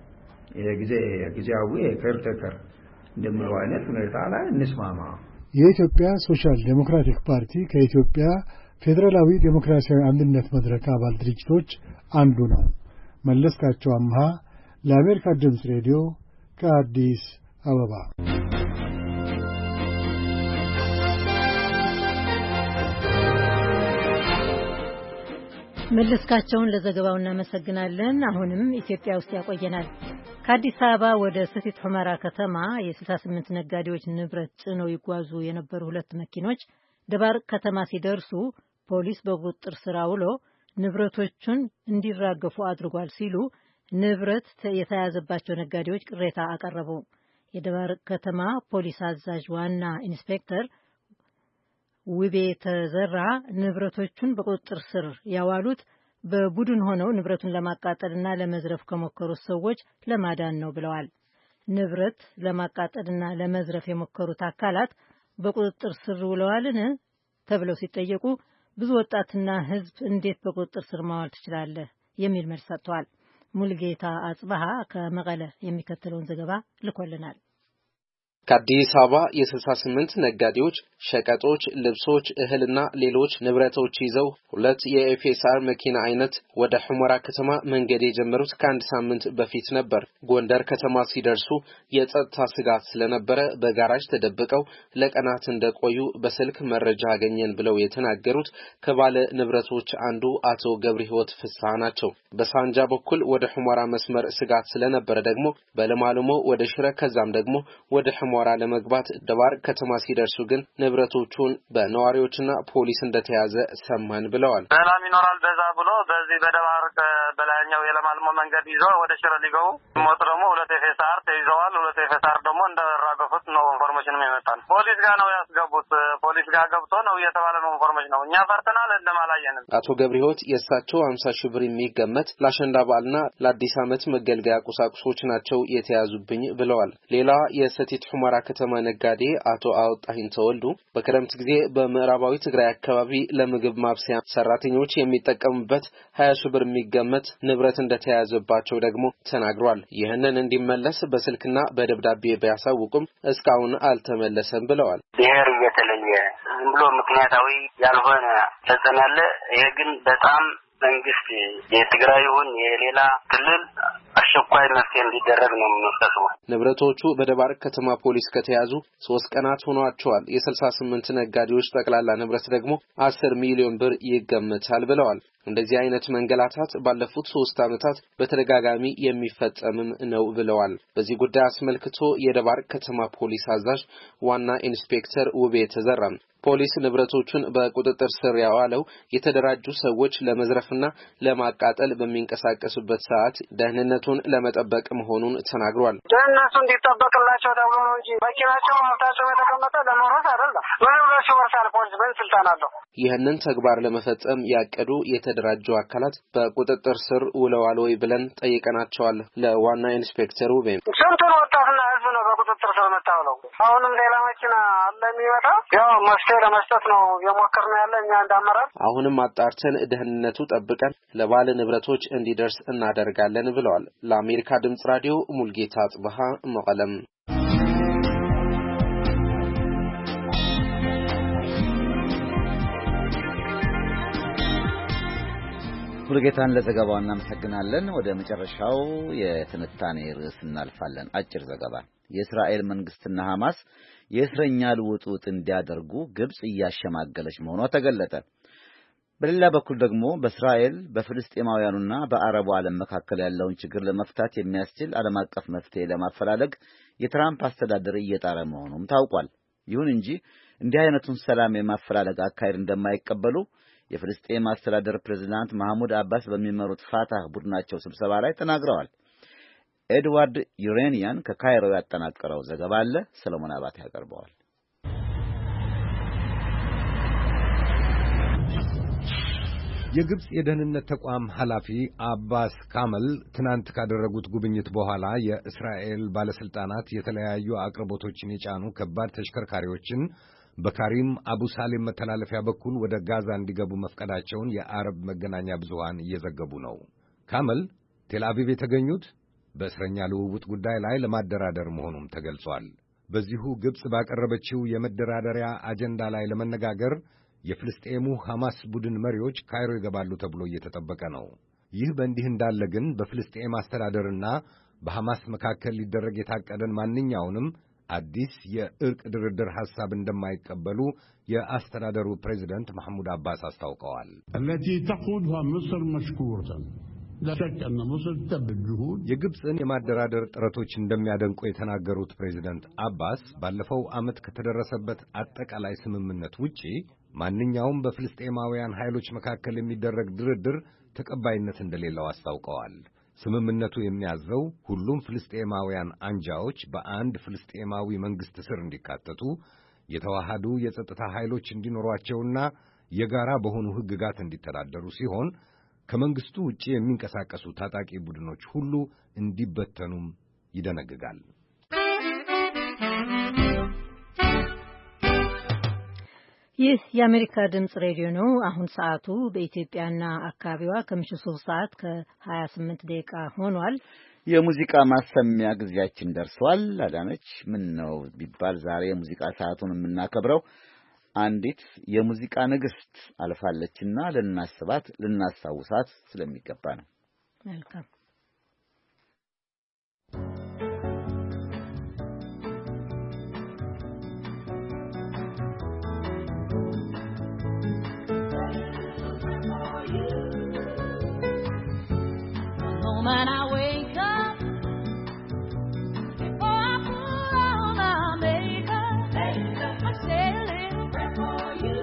ጊዜያዊ ከርተከር እንደምለው አይነት ሁኔታ ላይ እንስማማ። የኢትዮጵያ ሶሻል ዴሞክራቲክ ፓርቲ ከኢትዮጵያ ፌደራላዊ ዴሞክራሲያዊ አንድነት መድረክ አባል ድርጅቶች አንዱ ነው። መለስካቸው አምሃ ለአሜሪካ ድምፅ ሬዲዮ ከአዲስ አበባ። መለስካቸውን ለዘገባው እናመሰግናለን። አሁንም ኢትዮጵያ ውስጥ ያቆየናል። ከአዲስ አበባ ወደ ሰቲት ሁመራ ከተማ የ68 ነጋዴዎች ንብረት ጭነው ይጓዙ የነበሩ 2 መኪኖች ደባርቅ ከተማ ሲደርሱ ፖሊስ በቁጥጥር ስር አውሎ ንብረቶቹን እንዲራገፉ አድርጓል ሲሉ ንብረት የተያዘባቸው ነጋዴዎች ቅሬታ አቀረቡ። የደባርቅ ከተማ ፖሊስ አዛዥ ዋና ኢንስፔክተር ውቤ ተዘራ ንብረቶቹን በቁጥጥር ስር ያዋሉት በቡድን ሆነው ንብረቱን ለማቃጠልና ለመዝረፍ ከሞከሩት ሰዎች ለማዳን ነው ብለዋል። ንብረት ለማቃጠልና ለመዝረፍ የሞከሩት አካላት በቁጥጥር ስር ውለዋልን ተብለው ሲጠየቁ ብዙ ወጣትና ሕዝብ እንዴት በቁጥጥር ስር ማዋል ትችላለህ የሚል መልስ ሰጥተዋል። ሙልጌታ አጽባሃ ከመቀለ የሚከተለውን ዘገባ ልኮልናል። ከአዲስ አበባ የ68 ነጋዴዎች ሸቀጦች፣ ልብሶች፣ እህልና ሌሎች ንብረቶች ይዘው 2 የኤፍኤስአር መኪና አይነት ወደ ሁመራ ከተማ መንገድ የጀመሩት ከአንድ ሳምንት በፊት ነበር። ጎንደር ከተማ ሲደርሱ የጸጥታ ስጋት ስለነበረ በጋራጅ ተደብቀው ለቀናት እንደቆዩ በስልክ መረጃ አገኘን ብለው የተናገሩት ከባለ ንብረቶች አንዱ አቶ ገብረሕይወት ፍስሐ ናቸው። በሳንጃ በኩል ወደ ሁመራ መስመር ስጋት ስለነበረ ደግሞ በለማልሞ ወደ ሽረ ከዛም ደግሞ ወደ ሁመራ ለመግባት ደባርቅ ከተማ ሲደርሱ ግን ንብረቶቹን በነዋሪዎችና ፖሊስ እንደተያዘ ሰማን ብለዋል። ሰላም ይኖራል በዛ ብሎ በዚህ በደባርቅ በላይኛው የለማልሞ መንገድ ይዘው ወደ ሽረ ሊገቡ ሞት ደግሞ 2 ኤፍኤስአር ተይዘዋል። 2 ኤፍኤስአር ደግሞ እንደራገፉት ነው ኢንፎርሜሽን የሚመጣል። ፖሊስ ጋር ነው ያስገቡት። ፖሊስ ጋር ገብቶ ነው እየተባለ ነው ኢንፎርሜሽን ነው። እኛ ፈርተናል እንደማላየንም። አቶ ገብረሕይወት የእሳቸው 50 ሺህ ብር የሚገመት ለአሸንዳ በዓልና ለአዲስ ዓመት መገልገያ ቁሳቁሶች ናቸው የተያዙብኝ ብለዋል። ሌላ የሰቲት ሁመራ ከተማ ነጋዴ አቶ አውጣሂን ተወልዱ በክረምት ጊዜ በምዕራባዊ ትግራይ አካባቢ ለምግብ ማብሰያ ሰራተኞች የሚጠቀሙበት 20 ሺህ ብር የሚገመት ንብረት እንደተያዘባቸው ደግሞ ተናግሯል። ይህንን እንዲመለስ በስልክና በደብዳቤ ቢያሳውቁም እስካሁን አልተመለሰም አይደለም ብለዋል። ብሔር እየተለየ ዝም ብሎ ምክንያታዊ ያልሆነ ተጽዕኖ አለ። ይሄ ግን በጣም መንግስት የትግራይ ይሁን የሌላ ክልል አስቸኳይ መፍትሄ እንዲደረግ ነው የሚያስፈልገው። ንብረቶቹ በደባርቅ ከተማ ፖሊስ ከተያዙ 3 ቀናት ሆኗቸዋል። የ68 ነጋዴዎች ጠቅላላ ንብረት ደግሞ 10 ሚሊዮን ብር ይገመታል ብለዋል። እንደዚህ አይነት መንገላታት ባለፉት 3 ዓመታት በተደጋጋሚ የሚፈጸምም ነው ብለዋል። በዚህ ጉዳይ አስመልክቶ የደባርቅ ከተማ ፖሊስ አዛዥ ዋና ኢንስፔክተር ውቤ ተዘራም ፖሊስ ንብረቶቹን በቁጥጥር ስር ያዋለው የተደራጁ ሰዎች ለመዝረፍና ለማቃጠል በሚንቀሳቀሱበት ሰዓት ደህንነቱን ለመጠበቅ መሆኑን ተናግሯል። ደህንነቱ እንዲጠበቅላቸው ተብሎ ነው እንጂ መኪናቸው ሀብታቸው የተቀመጠ ለመውረስ አይደለም። ወይስ ወርሳል ፖሊስ በስልጣን አለው። ይህንን ተግባር ለመፈጸም ያቀዱ የተደራጁ አካላት በቁጥጥር ስር ውለዋል ወይ ብለን ጠይቀናቸዋል። ለዋና ኢንስፔክተሩ ስንቱን ወጣትና ህዝብ ነው በቁጥጥር ስር መታወለው። አሁንም ሌላ መኪና አለ የሚመጣ ያው መፍትሄ ለመስጠት ነው የሞከርነው ያለ እኛ እንዳመራር። አሁንም አጣርተን ደህንነቱ ጠብቀን ለባለ ንብረቶች እንዲደርስ እናደርጋለን ብለዋል። ለአሜሪካ ድምጽ ራዲዮ ሙልጌታ ጽበሃ መቀለም። ሙልጌታን ለዘገባው እናመሰግናለን። ወደ መጨረሻው የትንታኔ ርዕስ እናልፋለን። አጭር ዘገባ። የእስራኤል መንግስትና ሐማስ የእስረኛ ልውውጥ እንዲያደርጉ ግብጽ እያሸማገለች መሆኗ ተገለጠ። በሌላ በኩል ደግሞ በእስራኤል በፍልስጤማውያኑና በአረቡ ዓለም መካከል ያለውን ችግር ለመፍታት የሚያስችል ዓለም አቀፍ መፍትሄ ለማፈላለግ የትራምፕ አስተዳደር እየጣረ መሆኑም ታውቋል። ይሁን እንጂ እንዲህ አይነቱን ሰላም የማፈላለግ አካሄድ እንደማይቀበሉ የፍልስጤም አስተዳደር ፕሬዝዳንት መሐሙድ አባስ በሚመሩት ፋታህ ቡድናቸው ስብሰባ ላይ ተናግረዋል። ኤድዋርድ ዩሬኒያን ከካይሮ ያጠናቀረው ዘገባ አለ። ሰለሞን አባተ ያቀርበዋል። የግብጽ የደህንነት ተቋም ኃላፊ አባስ ካመል ትናንት ካደረጉት ጉብኝት በኋላ የእስራኤል ባለስልጣናት የተለያዩ አቅርቦቶችን የጫኑ ከባድ ተሽከርካሪዎችን በካሪም አቡ ሳሌም መተላለፊያ በኩል ወደ ጋዛ እንዲገቡ መፍቀዳቸውን የአረብ መገናኛ ብዙሃን እየዘገቡ ነው። ካመል ቴል አቪቭ የተገኙት በእስረኛ ልውውጥ ጉዳይ ላይ ለማደራደር መሆኑም ተገልጿል። በዚሁ ግብጽ ባቀረበችው የመደራደሪያ አጀንዳ ላይ ለመነጋገር የፍልስጤሙ ሐማስ ቡድን መሪዎች ካይሮ ይገባሉ ተብሎ እየተጠበቀ ነው። ይህ በእንዲህ እንዳለ ግን በፍልስጤም አስተዳደርና በሐማስ መካከል ሊደረግ የታቀደን ማንኛውንም አዲስ የእርቅ ድርድር ሐሳብ እንደማይቀበሉ የአስተዳደሩ ፕሬዝዳንት መሐሙድ አባስ አስታውቀዋል። التي تقودها مصر مشكورة لا شك أن مصر تبذل جهود የግብጽን የማደራደር ጥረቶች እንደሚያደንቁ የተናገሩት ፕሬዝዳንት አባስ ባለፈው ዓመት ከተደረሰበት አጠቃላይ ስምምነት ውጪ ማንኛውም በፍልስጤማውያን ኃይሎች መካከል የሚደረግ ድርድር ተቀባይነት እንደሌለው አስታውቀዋል። ስምምነቱ የሚያዘው ሁሉም ፍልስጤማውያን አንጃዎች በአንድ ፍልስጤማዊ መንግስት ስር እንዲካተቱ፣ የተዋሃዱ የጸጥታ ኃይሎች እንዲኖሯቸውና የጋራ በሆኑ ሕግጋት እንዲተዳደሩ ሲሆን ከመንግስቱ ውጪ የሚንቀሳቀሱ ታጣቂ ቡድኖች ሁሉ እንዲበተኑም ይደነግጋል። ይህ የአሜሪካ ድምጽ ሬዲዮ ነው። አሁን ሰዓቱ በኢትዮጵያና አካባቢዋ ከምሽቱ 3 ሰዓት ከ28 ደቂቃ ሆኗል። የሙዚቃ ማሰሚያ ጊዜያችን ደርሷል። አዳነች ምን ነው ቢባል ዛሬ የሙዚቃ ሰዓቱን የምናከብረው አንዲት የሙዚቃ ንግስት አልፋለችና ልናስባት ልናስታውሳት ስለሚገባ ነው። መልካም When I wake up, before I put on my makeup, I say a little prayer for you.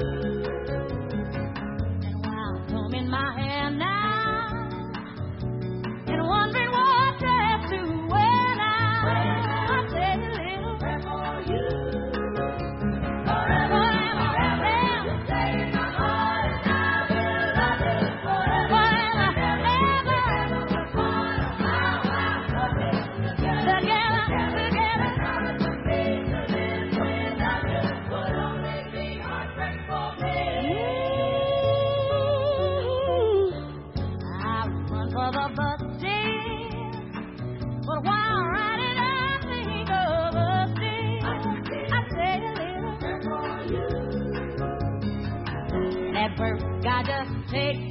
And while I'm combing my hair now, and wondering what dress to wear now, I say a little prayer for you. Forever and forever, you stay in my heart, and I will love you forever and ever.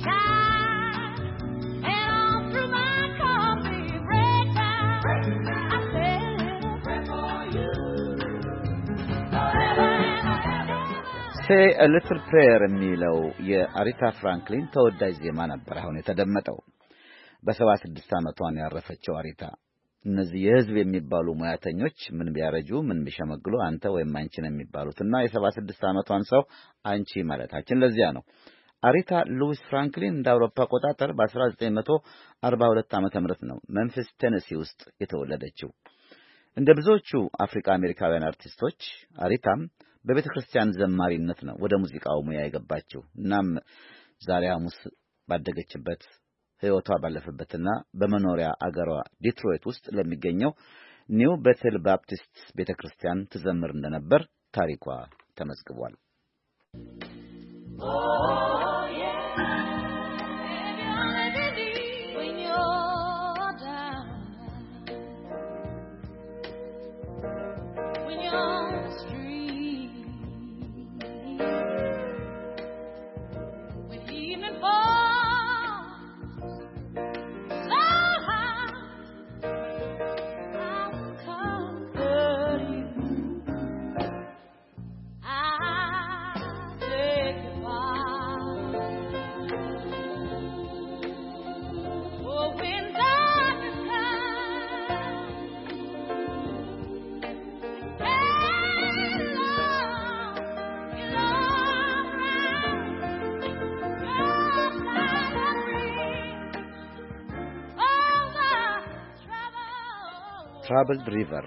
time. And all through my coffee break time, I say a little prayer for you. Forever and ever. Say a little prayer የሚለው የአሪታ ፍራንክሊን ተወዳጅ ዜማ ነበር አሁን የተደመጠው። በ76 ዓመቷን ያረፈችው አሪታ እነዚህ የህዝብ የሚባሉ ሙያተኞች ምን ቢያረጁ ምን ቢሸመግሉ አንተ ወይም አንቺ ነው የሚባሉትና የ76 ዓመቷን ሰው አንቺ ማለታችን ለዚያ ነው። አሪታ ሉዊስ ፍራንክሊን እንደ አውሮፓ አቆጣጠር በ1942 ዓመተ ምህረት ነው መንፊስ ቴነሲ ውስጥ የተወለደችው። እንደ ብዙዎቹ አፍሪካ አሜሪካውያን አርቲስቶች አሪታም በቤተክርስቲያን ዘማሪነት ነው ወደ ሙዚቃው ሙያ የገባችው። እናም ዛሬ ሐሙስ ባደገችበት ሕይወቷ ባለፈበትና በመኖሪያ አገሯ ዲትሮይት ውስጥ ለሚገኘው ኒው ቤቴል ባፕቲስት ቤተክርስቲያን ትዘምር እንደነበር ታሪኳ ተመዝግቧል። Troubled River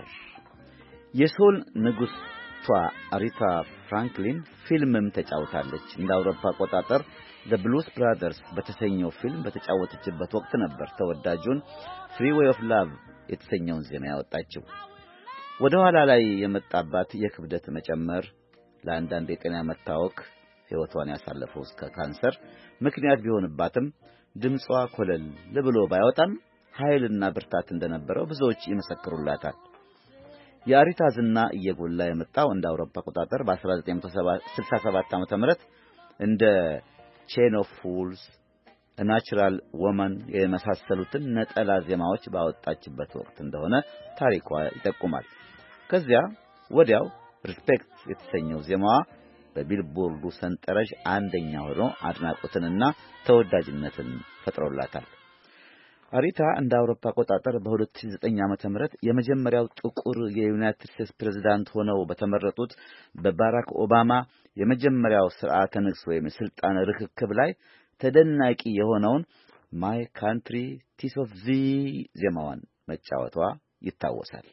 የሶል ንጉሥቷ አሪታ ፍራንክሊን ፊልምም ተጫውታለች። እንደ አውሮፓ አቆጣጠር The Blues Brothers በተሰኘው ፊልም በተጫወተችበት ወቅት ነበር ተወዳጁን Freeway of Love የተሰኘውን ዜማ ያወጣችው። ወደ ኋላ ላይ የመጣባት የክብደት መጨመር ለአንዳንድ የጤና መታወክ ሕይወቷን ያሳለፈው እስከ ካንሰር ምክንያት ቢሆንባትም ድምጿ ኮለል ብሎ ባይወጣም ኃይልና ብርታት እንደነበረው ብዙዎች ይመሰክሩላታል። የአሪታ ዝና እየጎላ የመጣው እንደ አውሮፓ አቆጣጠር በ1967 ዓመተ ምህረት እንደ Chain of Fools፣ A Natural Woman የመሳሰሉትን ነጠላ ዜማዎች ባወጣችበት ወቅት እንደሆነ ታሪኳ ይጠቁማል። ከዚያ ወዲያው Respect የተሰኘው ዜማዋ በቢልቦርዱ ሰንጠረዥ አንደኛ ሆኖ አድናቆትንና ተወዳጅነትን ፈጥሮላታል። አሪታ እንደ አውሮፓ አቆጣጠር በ2009 ዓመተ ምህረት የመጀመሪያው ጥቁር የዩናይትድ ስቴትስ ፕሬዝዳንት ሆነው በተመረጡት በባራክ ኦባማ የመጀመሪያው ስርዓተ ንግስ ወይም ስልጣን ርክክብ ላይ ተደናቂ የሆነውን My Country Tis of Thee ዜማዋን መጫወቷ ይታወሳል።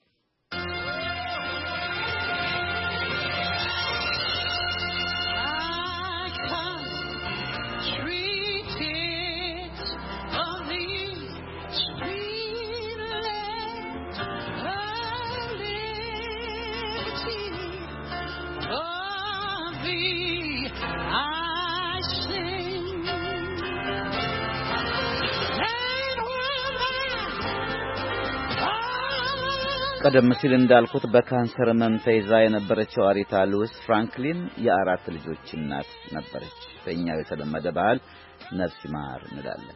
ቀደም ሲል እንዳልኩት በካንሰር ህመም ተይዛ የነበረችው አሪታ ሉዊስ ፍራንክሊን የአራት ልጆች እናት ነበረች። በእኛው የተለመደ ባህል ነፍስ ይማር እንላለን።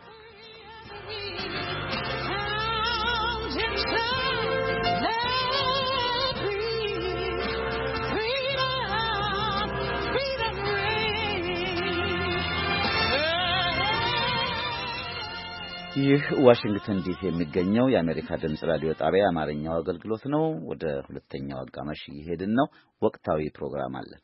ይህ ዋሽንግተን ዲሲ የሚገኘው የአሜሪካ ድምጽ ራዲዮ ጣቢያ አማርኛው አገልግሎት ነው። ወደ ሁለተኛው አጋማሽ እየሄድን ነው። ወቅታዊ ፕሮግራም አለን።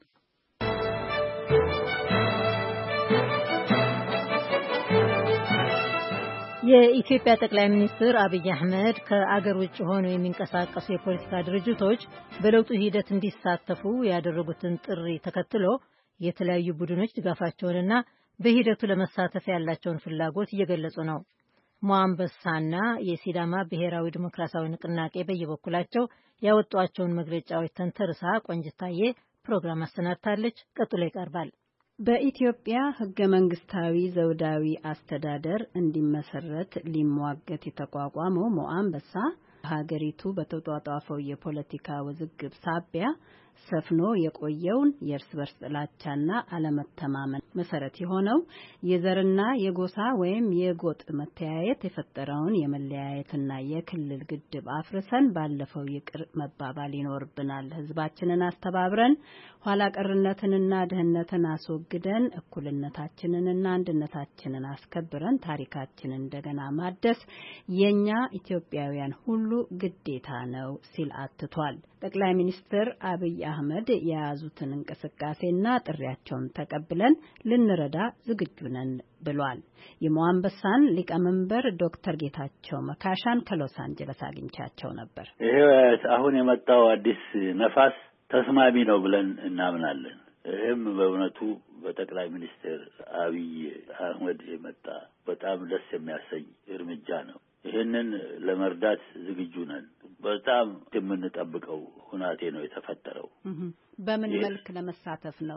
የኢትዮጵያ ጠቅላይ ሚኒስትር አብይ አህመድ ከአገር ውጭ ሆነው የሚንቀሳቀሱ የፖለቲካ ድርጅቶች በለውጡ ሂደት እንዲሳተፉ ያደረጉትን ጥሪ ተከትሎ የተለያዩ ቡድኖች ድጋፋቸውንና በሂደቱ ለመሳተፍ ያላቸውን ፍላጎት እየገለጹ ነው። ሞአንበሳና የሲዳማ ብሔራዊ ዲሞክራሲያዊ ንቅናቄ በየበኩላቸው ያወጧቸውን መግለጫዎች ተንተርሳ ቆንጅታዬ ፕሮግራም አሰናድታለች። ቀጥሎ ይቀርባል። በኢትዮጵያ ሕገ መንግስታዊ ዘውዳዊ አስተዳደር እንዲመሰረት ሊሟገት የተቋቋመው ሞአንበሳ ሀገሪቱ በተጧጧፈው የፖለቲካ ውዝግብ ሳቢያ ሰፍኖ የቆየውን የእርስ በርስ ጥላቻና አለመተማመን መሰረት የሆነው የዘርና የጎሳ ወይም የጎጥ መተያየት የፈጠረውን የመለያየትና የክልል ግድብ አፍርሰን ባለፈው ይቅር መባባል ይኖርብናል። ህዝባችንን አስተባብረን ኋላ ቀርነትንና ድህነትን አስወግደን እኩልነታችንንና አንድነታችንን አስከብረን ታሪካችንን እንደገና ማደስ የኛ ኢትዮጵያውያን ሁሉ ግዴታ ነው ሲል አትቷል። ጠቅላይ ሚኒስትር አብይ አህመድ የያዙትን እንቅስቃሴና ጥሪያቸውን ተቀብለን ልንረዳ ዝግጁ ነን ብሏል። የሞአንበሳን ሊቀመንበር ዶክተር ጌታቸው መካሻን ከሎስ አንጀለስ አግኝቻቸው ነበር። ይሄ አሁን የመጣው አዲስ ነፋስ ተስማሚ ነው ብለን እናምናለን። ይህም በእውነቱ በጠቅላይ ሚኒስትር አብይ አህመድ የመጣ በጣም ደስ የሚያሰኝ እርምጃ ነው። ይህንን ለመርዳት ዝግጁ ነን። በጣም የምንጠብቀው ሁናቴ ነው የተፈጠረው። በምን መልክ ለመሳተፍ ነው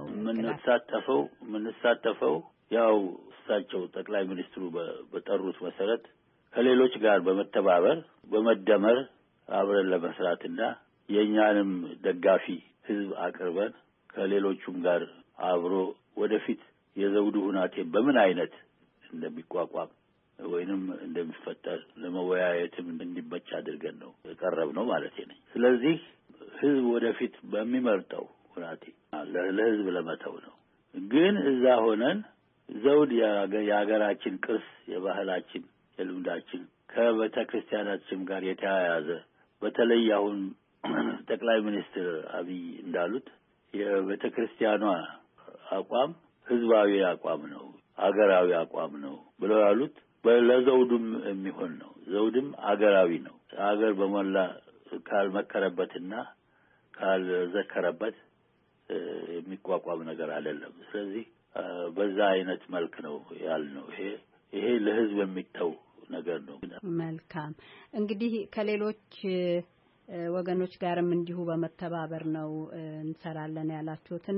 የምንሳተፈው? ያው እሳቸው ጠቅላይ ሚኒስትሩ በጠሩት መሰረት ከሌሎች ጋር በመተባበር በመደመር አብረን ለመስራትና የእኛንም ደጋፊ ህዝብ አቅርበን ከሌሎቹም ጋር አብሮ ወደፊት የዘውዱ ሁናቴ በምን አይነት እንደሚቋቋም ወይንም እንደሚፈጠር ለመወያየትም እንዲመች አድርገን ነው የቀረብነው ማለት ነው። ስለዚህ ህዝብ ወደፊት በሚመርጠው ሁናቴ ለህዝብ ለመተው ነው። ግን እዛ ሆነን ዘውድ የሀገራችን ቅርስ፣ የባህላችን፣ የልምዳችን ከቤተ ክርስቲያናችን ጋር የተያያዘ በተለይ አሁን ጠቅላይ ሚኒስትር አብይ እንዳሉት የቤተ ክርስቲያኗ አቋም ህዝባዊ አቋም ነው፣ አገራዊ አቋም ነው ብለው ያሉት ለዘውዱም የሚሆን ነው። ዘውድም አገራዊ ነው። አገር በመላ ካልመከረበትና ካልዘከረበት የሚቋቋም ነገር አይደለም። ስለዚህ በዛ አይነት መልክ ነው ያልነው። ይሄ ለህዝብ የሚተው ነገር ነው። መልካም። እንግዲህ ከሌሎች ወገኖች ጋርም እንዲሁ በመተባበር ነው እንሰራለን ያላችሁትና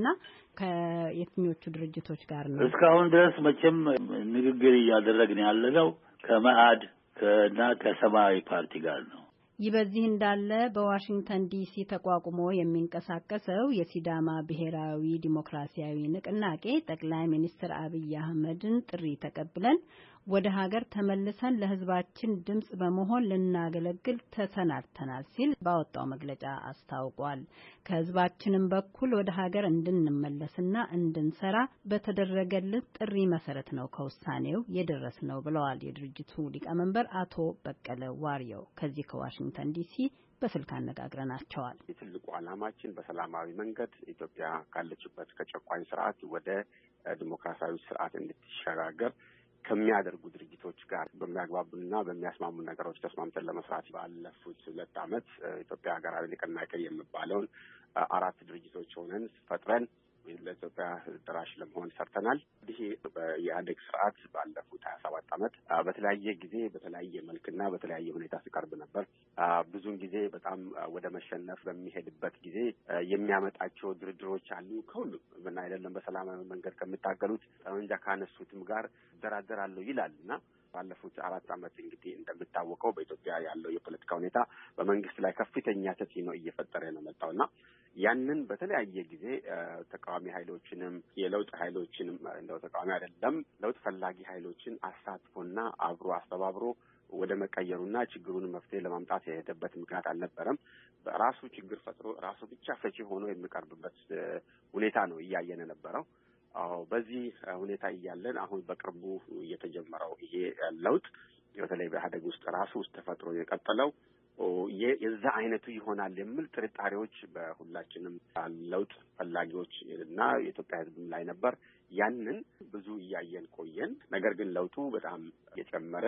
ከየትኞቹ ድርጅቶች ጋር ነው? እስካሁን ድረስ መቼም ንግግር እያደረግን ያለነው ከመአድ እና ከሰማያዊ ፓርቲ ጋር ነው። ይህ በዚህ እንዳለ በዋሽንግተን ዲሲ ተቋቁሞ የሚንቀሳቀሰው የሲዳማ ብሔራዊ ዲሞክራሲያዊ ንቅናቄ ጠቅላይ ሚኒስትር አብይ አህመድን ጥሪ ተቀብለን ወደ ሀገር ተመልሰን ለህዝባችን ድምጽ በመሆን ልናገለግል ተሰናድተናል ሲል ባወጣው መግለጫ አስታውቋል። ከህዝባችንም በኩል ወደ ሀገር እንድንመለስና እንድንሰራ በተደረገልን ጥሪ መሰረት ነው ከውሳኔው የደረስነው ብለዋል የድርጅቱ ሊቀመንበር አቶ በቀለ ዋሪዮ። ከዚህ ከዋሽንግተን ዲሲ በስልክ አነጋግረናቸዋል። የትልቁ ዓላማችን በሰላማዊ መንገድ ኢትዮጵያ ካለችበት ከጨቋኝ ስርዓት ወደ ዲሞክራሲያዊ ስርዓት እንድትሸጋገር ከሚያደርጉ ድርጅቶች ጋር በሚያግባቡና በሚያስማሙ ነገሮች ተስማምተን ለመስራት ባለፉት 2 ዓመት ኢትዮጵያ ሀገራዊ ንቅናቄ የሚባለውን 4 ድርጅቶች ሆነን ፈጥረን ለኢትዮጵያ ደራሽ ለመሆን ሰርተናል። ይህ የኢህአዴግ ስርዓት ባለፉት 27 ዓመት በተለያየ ጊዜ በተለያየ መልክና በተለያየ ሁኔታ ሲቀርብ ነበር። ብዙውን ጊዜ በጣም ወደ መሸነፍ በሚሄድበት ጊዜ የሚያመጣቸው ድርድሮች አሉ። ከሁሉም ምን አይደለም በሰላማዊ መንገድ ከሚታገሉት ጠመንጃ ካነሱትም ጋር እደራደራለሁ ይላልና ባለፉት 4 ዓመት እንግዲህ እንደምታወቀው በኢትዮጵያ ያለው የፖለቲካ ሁኔታ በመንግስት ላይ ከፍተኛ ተጽዕኖ እየፈጠረ ነው መጣውና ያንን በተለያየ ጊዜ ተቃዋሚ ኃይሎችንም የለውጥ ኃይሎችንም እንደው ተቃዋሚ አይደለም ለውጥ ፈላጊ ኃይሎችን አሳትፎና አብሮ አስተባብሮ ወደ መቀየሩና ችግሩን መፍትሄ ለማምጣት የሄደበት ምክንያት አልነበረም። በራሱ ችግር ፈጥሮ ራሱ ብቻ ፈቺ ሆኖ የሚቀርብበት ሁኔታ ነው እያየን ነበረው። በዚህ ሁኔታ እያለን አሁን በቅርቡ የተጀመረው ይሄ ለውጥ በተለይ በኢህአዴግ ውስጥ ራሱ ውስጥ ተፈጥሮ የቀጠለው የዛ አይነቱ ይሆናል የሚል ጥርጣሬዎች በሁላችንም ለውጥ ፈላጊዎች እና የኢትዮጵያ ሕዝብ ላይ ነበር። ያንን ብዙ እያየን ቆየን። ነገር ግን ለውጡ በጣም እየጨመረ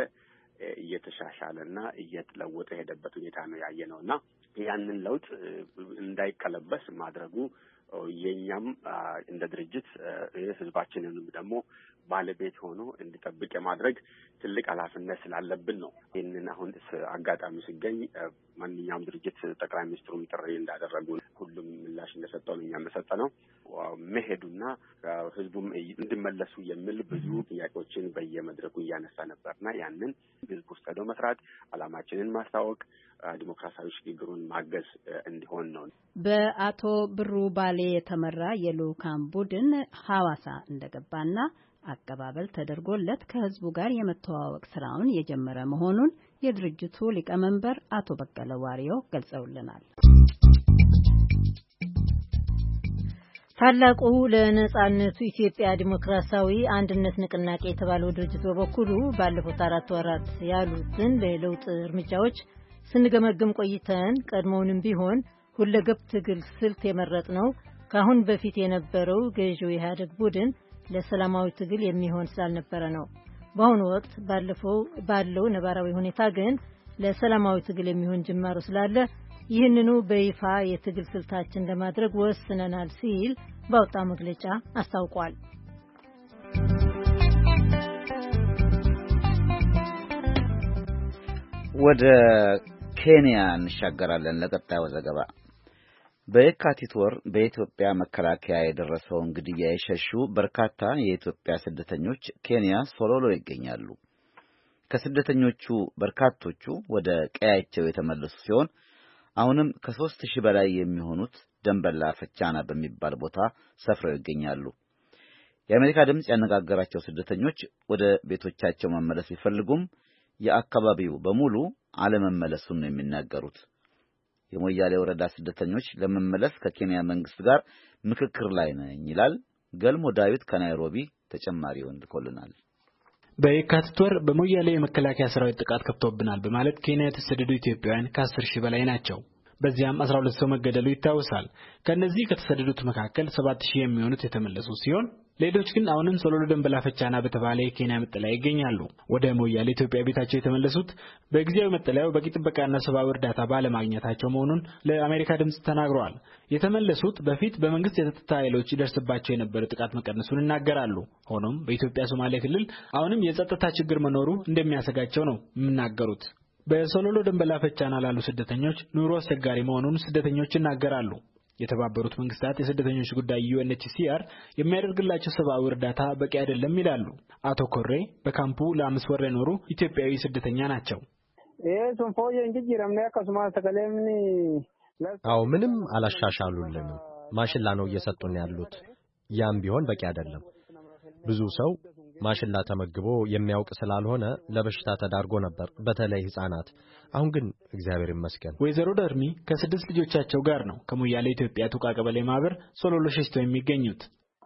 እየተሻሻለና እየተለወጠ የሄደበት ሁኔታ ነው ያየነውና ያንን ለውጥ እንዳይቀለበስ ማድረጉ የኛም እንደ ድርጅት ህዝባችንንም ደግሞ ባለቤት ሆኖ እንዲጠብቅ የማድረግ ትልቅ ኃላፊነት ስላለብን ነው። ይህንን አሁን አጋጣሚ ሲገኝ ማንኛውም ድርጅት ጠቅላይ ሚኒስትሩም ጥሪ እንዳደረጉ ሁሉም ምላሽ እንደሰጠው እኛም የሰጠነው መሄዱና ህዝቡም እንዲመለሱ የሚል ብዙ ጥያቄዎችን በየመድረኩ እያነሳ ነበርና ያንን ህዝብ ውስጥ ሄዶ መስራት፣ ዓላማችንን ማስታወቅ፣ ዲሞክራሲያዊ ሽግግሩን ማገዝ እንዲሆን ነው። በአቶ ብሩ ባሌ የተመራ የልኡካን ቡድን ሐዋሳ እንደገባና አቀባበል ተደርጎለት ከህዝቡ ጋር የመተዋወቅ ስራውን የጀመረ መሆኑን የድርጅቱ ሊቀመንበር አቶ በቀለ ዋሪዮ ገልጸውልናል። ታላቁ ለነጻነቱ ኢትዮጵያ ዲሞክራሲያዊ አንድነት ንቅናቄ የተባለው ድርጅት በበኩሉ ባለፉት 4 ወራት ያሉትን ለለውጥ እርምጃዎች ስንገመግም ቆይተን ቀድሞውንም ቢሆን ሁለገብ ትግል ስልት የመረጥነው ካሁን በፊት የነበረው ገዢው ኢህአዴግ ቡድን ለሰላማዊ ትግል የሚሆን ስላልነበረ ነው። በአሁኑ ወቅት ባለው ነባራዊ ሁኔታ ግን ለሰላማዊ ትግል የሚሆን ጅማሮ ስላለ ይህንኑ በይፋ የትግል ስልታችን ለማድረግ ወስነናል ሲል ባወጣው መግለጫ አስታውቋል። ወደ ኬንያ እንሻገራለን ለቀጣዩ ዘገባ። በየካቲት ወር በኢትዮጵያ መከላከያ የደረሰውን ግድያ የሸሹ በርካታ የኢትዮጵያ ስደተኞች ኬንያ ሶሎሎ ይገኛሉ። ከስደተኞቹ በርካቶቹ ወደ ቀያቸው የተመለሱ ሲሆን አሁንም ከ3000 በላይ የሚሆኑት ደንበላ ፈቻና በሚባል ቦታ ሰፍረው ይገኛሉ። የአሜሪካ ድምጽ ያነጋገራቸው ስደተኞች ወደ ቤቶቻቸው መመለስ ቢፈልጉም የአካባቢው በሙሉ አለመመለሱን ነው የሚናገሩት። የሞያሌ ወረዳ ስደተኞች ለመመለስ ከኬንያ መንግስት ጋር ምክክር ላይ ነኝ ይላል። ገልሞ ዳዊት ከናይሮቢ ተጨማሪውን ልኮልናል። በየካቲት ወር በሞያሌ የመከላከያ ሰራዊት ጥቃት ከፍቶብናል በማለት ኬንያ የተሰደዱ ኢትዮጵያውያን ከ10,000 በላይ ናቸው። በዚያም 12 ሰው መገደሉ ይታወሳል። ከነዚህ ከተሰደዱት መካከል 7,000 የሚሆኑት የተመለሱ ሲሆን ሌሎች ግን አሁንም ሶሎሎ ደንበላ ፈቻና በተባለ የኬንያ መጠለያ ይገኛሉ። ወደ ሞያሌ ኢትዮጵያ ቤታቸው የተመለሱት በጊዜያዊ መጠለያው በቂ ጥበቃና ሰብአዊ እርዳታ ባለማግኘታቸው መሆኑን ለአሜሪካ ድምጽ ተናግረዋል። የተመለሱት በፊት በመንግስት የጸጥታ ኃይሎች ይደርስባቸው የነበረ ጥቃት መቀነሱን ይናገራሉ። ሆኖም በኢትዮጵያ ሶማሌ ክልል አሁንም የጸጥታ ችግር መኖሩ እንደሚያሰጋቸው ነው የሚናገሩት። በሶሎሎ ደንበላ ፈቻና ላሉ ስደተኞች ኑሮ አስቸጋሪ መሆኑን ስደተኞች ይናገራሉ። የተባበሩት መንግስታት የስደተኞች ጉዳይ UNHCR የሚያደርግላቸው ሰብአዊ እርዳታ በቂ አይደለም ይላሉ። አቶ ኮሬ በካምፑ ለ5 ወር የኖሩ ኢትዮጵያዊ ስደተኛ ናቸው። አዎ ምንም አላሻሻሉልንም። ማሽላ ነው እየሰጡን ያሉት። ያም ቢሆን በቂ አይደለም። ብዙ ሰው ማሽላ ተመግቦ የሚያውቅ ስላልሆነ ለበሽታ ተዳርጎ ነበር፣ በተለይ ህፃናት። አሁን ግን እግዚአብሔር ይመስገን። ወይዘሮ ደርሚ ከ6 ልጆቻቸው ጋር ነው ከሞያሌ ኢትዮጵያ ቱቃ ቀበሌ ማህበር ሶሎሎ ሸሽተው የሚገኙት።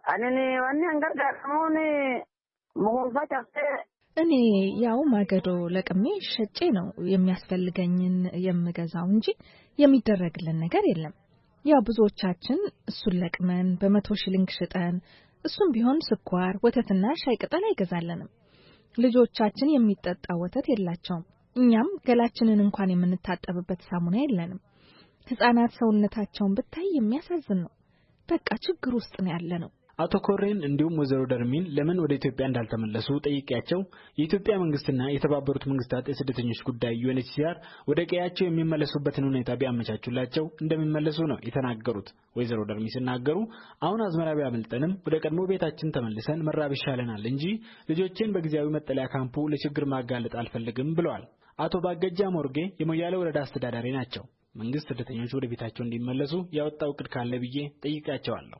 እኔ ያው ማገዶ ለቅሜ ሸጬ ነው የሚያስፈልገኝን የምገዛው እንጂ የሚደረግልን ነገር የለም። ያው ብዙዎቻችን እሱን ለቅመን በ100 ሽሊንግ ሽጠን እሱም ቢሆን ስኳር፣ ወተትና ሻይ ቅጠል አይገዛልንም። ልጆቻችን የሚጠጣ ወተት የላቸውም። እኛም ገላችንን እንኳን የምንታጠብበት ሳሙና የለንም። ህፃናት ሰውነታቸውን ብታይ የሚያሳዝን ነው። በቃ ችግር ውስጥ ነው ያለነው። አቶ ኮሬን እንዲሁም ወይዘሮ ደርሚን ለምን ወደ ኢትዮጵያ እንዳልተመለሱ ጠይቄያቸው የኢትዮጵያ መንግስትና የተባበሩት መንግስታት የስደተኞች ጉዳይ UNHCR ወደ ቀያቸው የሚመለሱበትን ሁኔታ ቢያመቻቹላቸው እንደሚመለሱ ነው የተናገሩት። ወይዘሮ ደርሚ ሲናገሩ አሁን አዝመራ ቢያመልጠንም ወደ ቀድሞ ቤታችን ተመልሰን መራብ ይሻለናል እንጂ ልጆቼን በጊዜያዊ መጠለያ ካምፑ ለችግር ማጋለጥ አልፈልግም ብለዋል። አቶ ባገጃ ሞርጌ የሞያሌ ወረዳ አስተዳዳሪ ናቸው። መንግስት ስደተኞች ወደ ቤታቸው እንዲመለሱ ያወጣው እቅድ ካለ ብዬ ጠይቄያቸዋለሁ።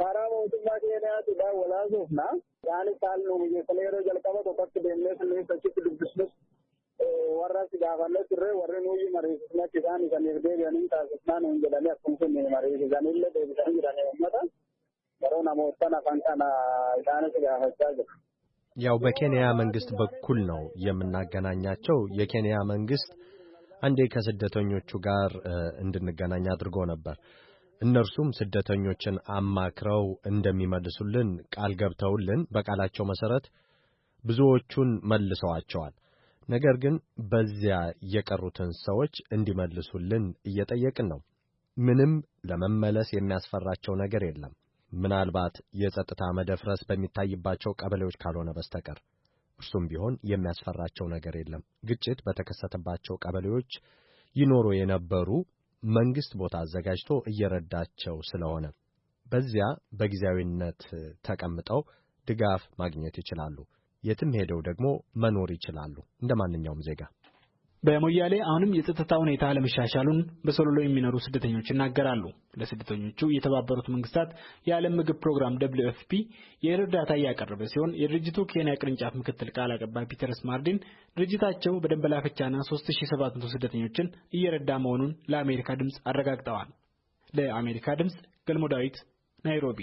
ያው በኬንያ መንግስት በኩል ነው የምናገናኛቸው። የኬንያ መንግስት አንዴ ከስደተኞቹ ጋር እንድንገናኝ አድርጎ ነበር። እነርሱም ስደተኞችን አማክረው እንደሚመልሱልን ቃል ገብተውልን በቃላቸው መሰረት ብዙዎቹን መልሰዋቸዋል። ነገር ግን በዚያ የቀሩትን ሰዎች እንዲመልሱልን እየጠየቅን ነው። ምንም ለመመለስ የሚያስፈራቸው ነገር የለም። ምናልባት የጸጥታ መደፍረስ በሚታይባቸው ቀበሌዎች ካልሆነ በስተቀር እርሱም ቢሆን የሚያስፈራቸው ነገር የለም። ግጭት በተከሰተባቸው ቀበሌዎች ይኖሩ የነበሩ መንግስት ቦታ አዘጋጅቶ እየረዳቸው ስለሆነ በዚያ በጊዜያዊነት ተቀምጠው ድጋፍ ማግኘት ይችላሉ። የትም ሄደው ደግሞ መኖር ይችላሉ እንደማንኛውም ዜጋ። በሞያሌ አሁንም የጸጥታ ሁኔታ ለመሻሻሉን በሶሎሎ የሚኖሩ ስደተኞች ይናገራሉ። ለስደተኞቹ የተባበሩት መንግስታት የዓለም ምግብ ፕሮግራም WFP የእርዳታ እያቀረበ ሲሆን የድርጅቱ ኬንያ ቅርንጫፍ ምክትል ቃል አቀባይ ፒተርስ ማርዲን ድርጅታቸው በደንበላፍቻና 3700 ስደተኞችን እየረዳ መሆኑን ለአሜሪካ ድምጽ አረጋግጠዋል። ለአሜሪካ ድምጽ ገልሞ ዳዊት ናይሮቢ።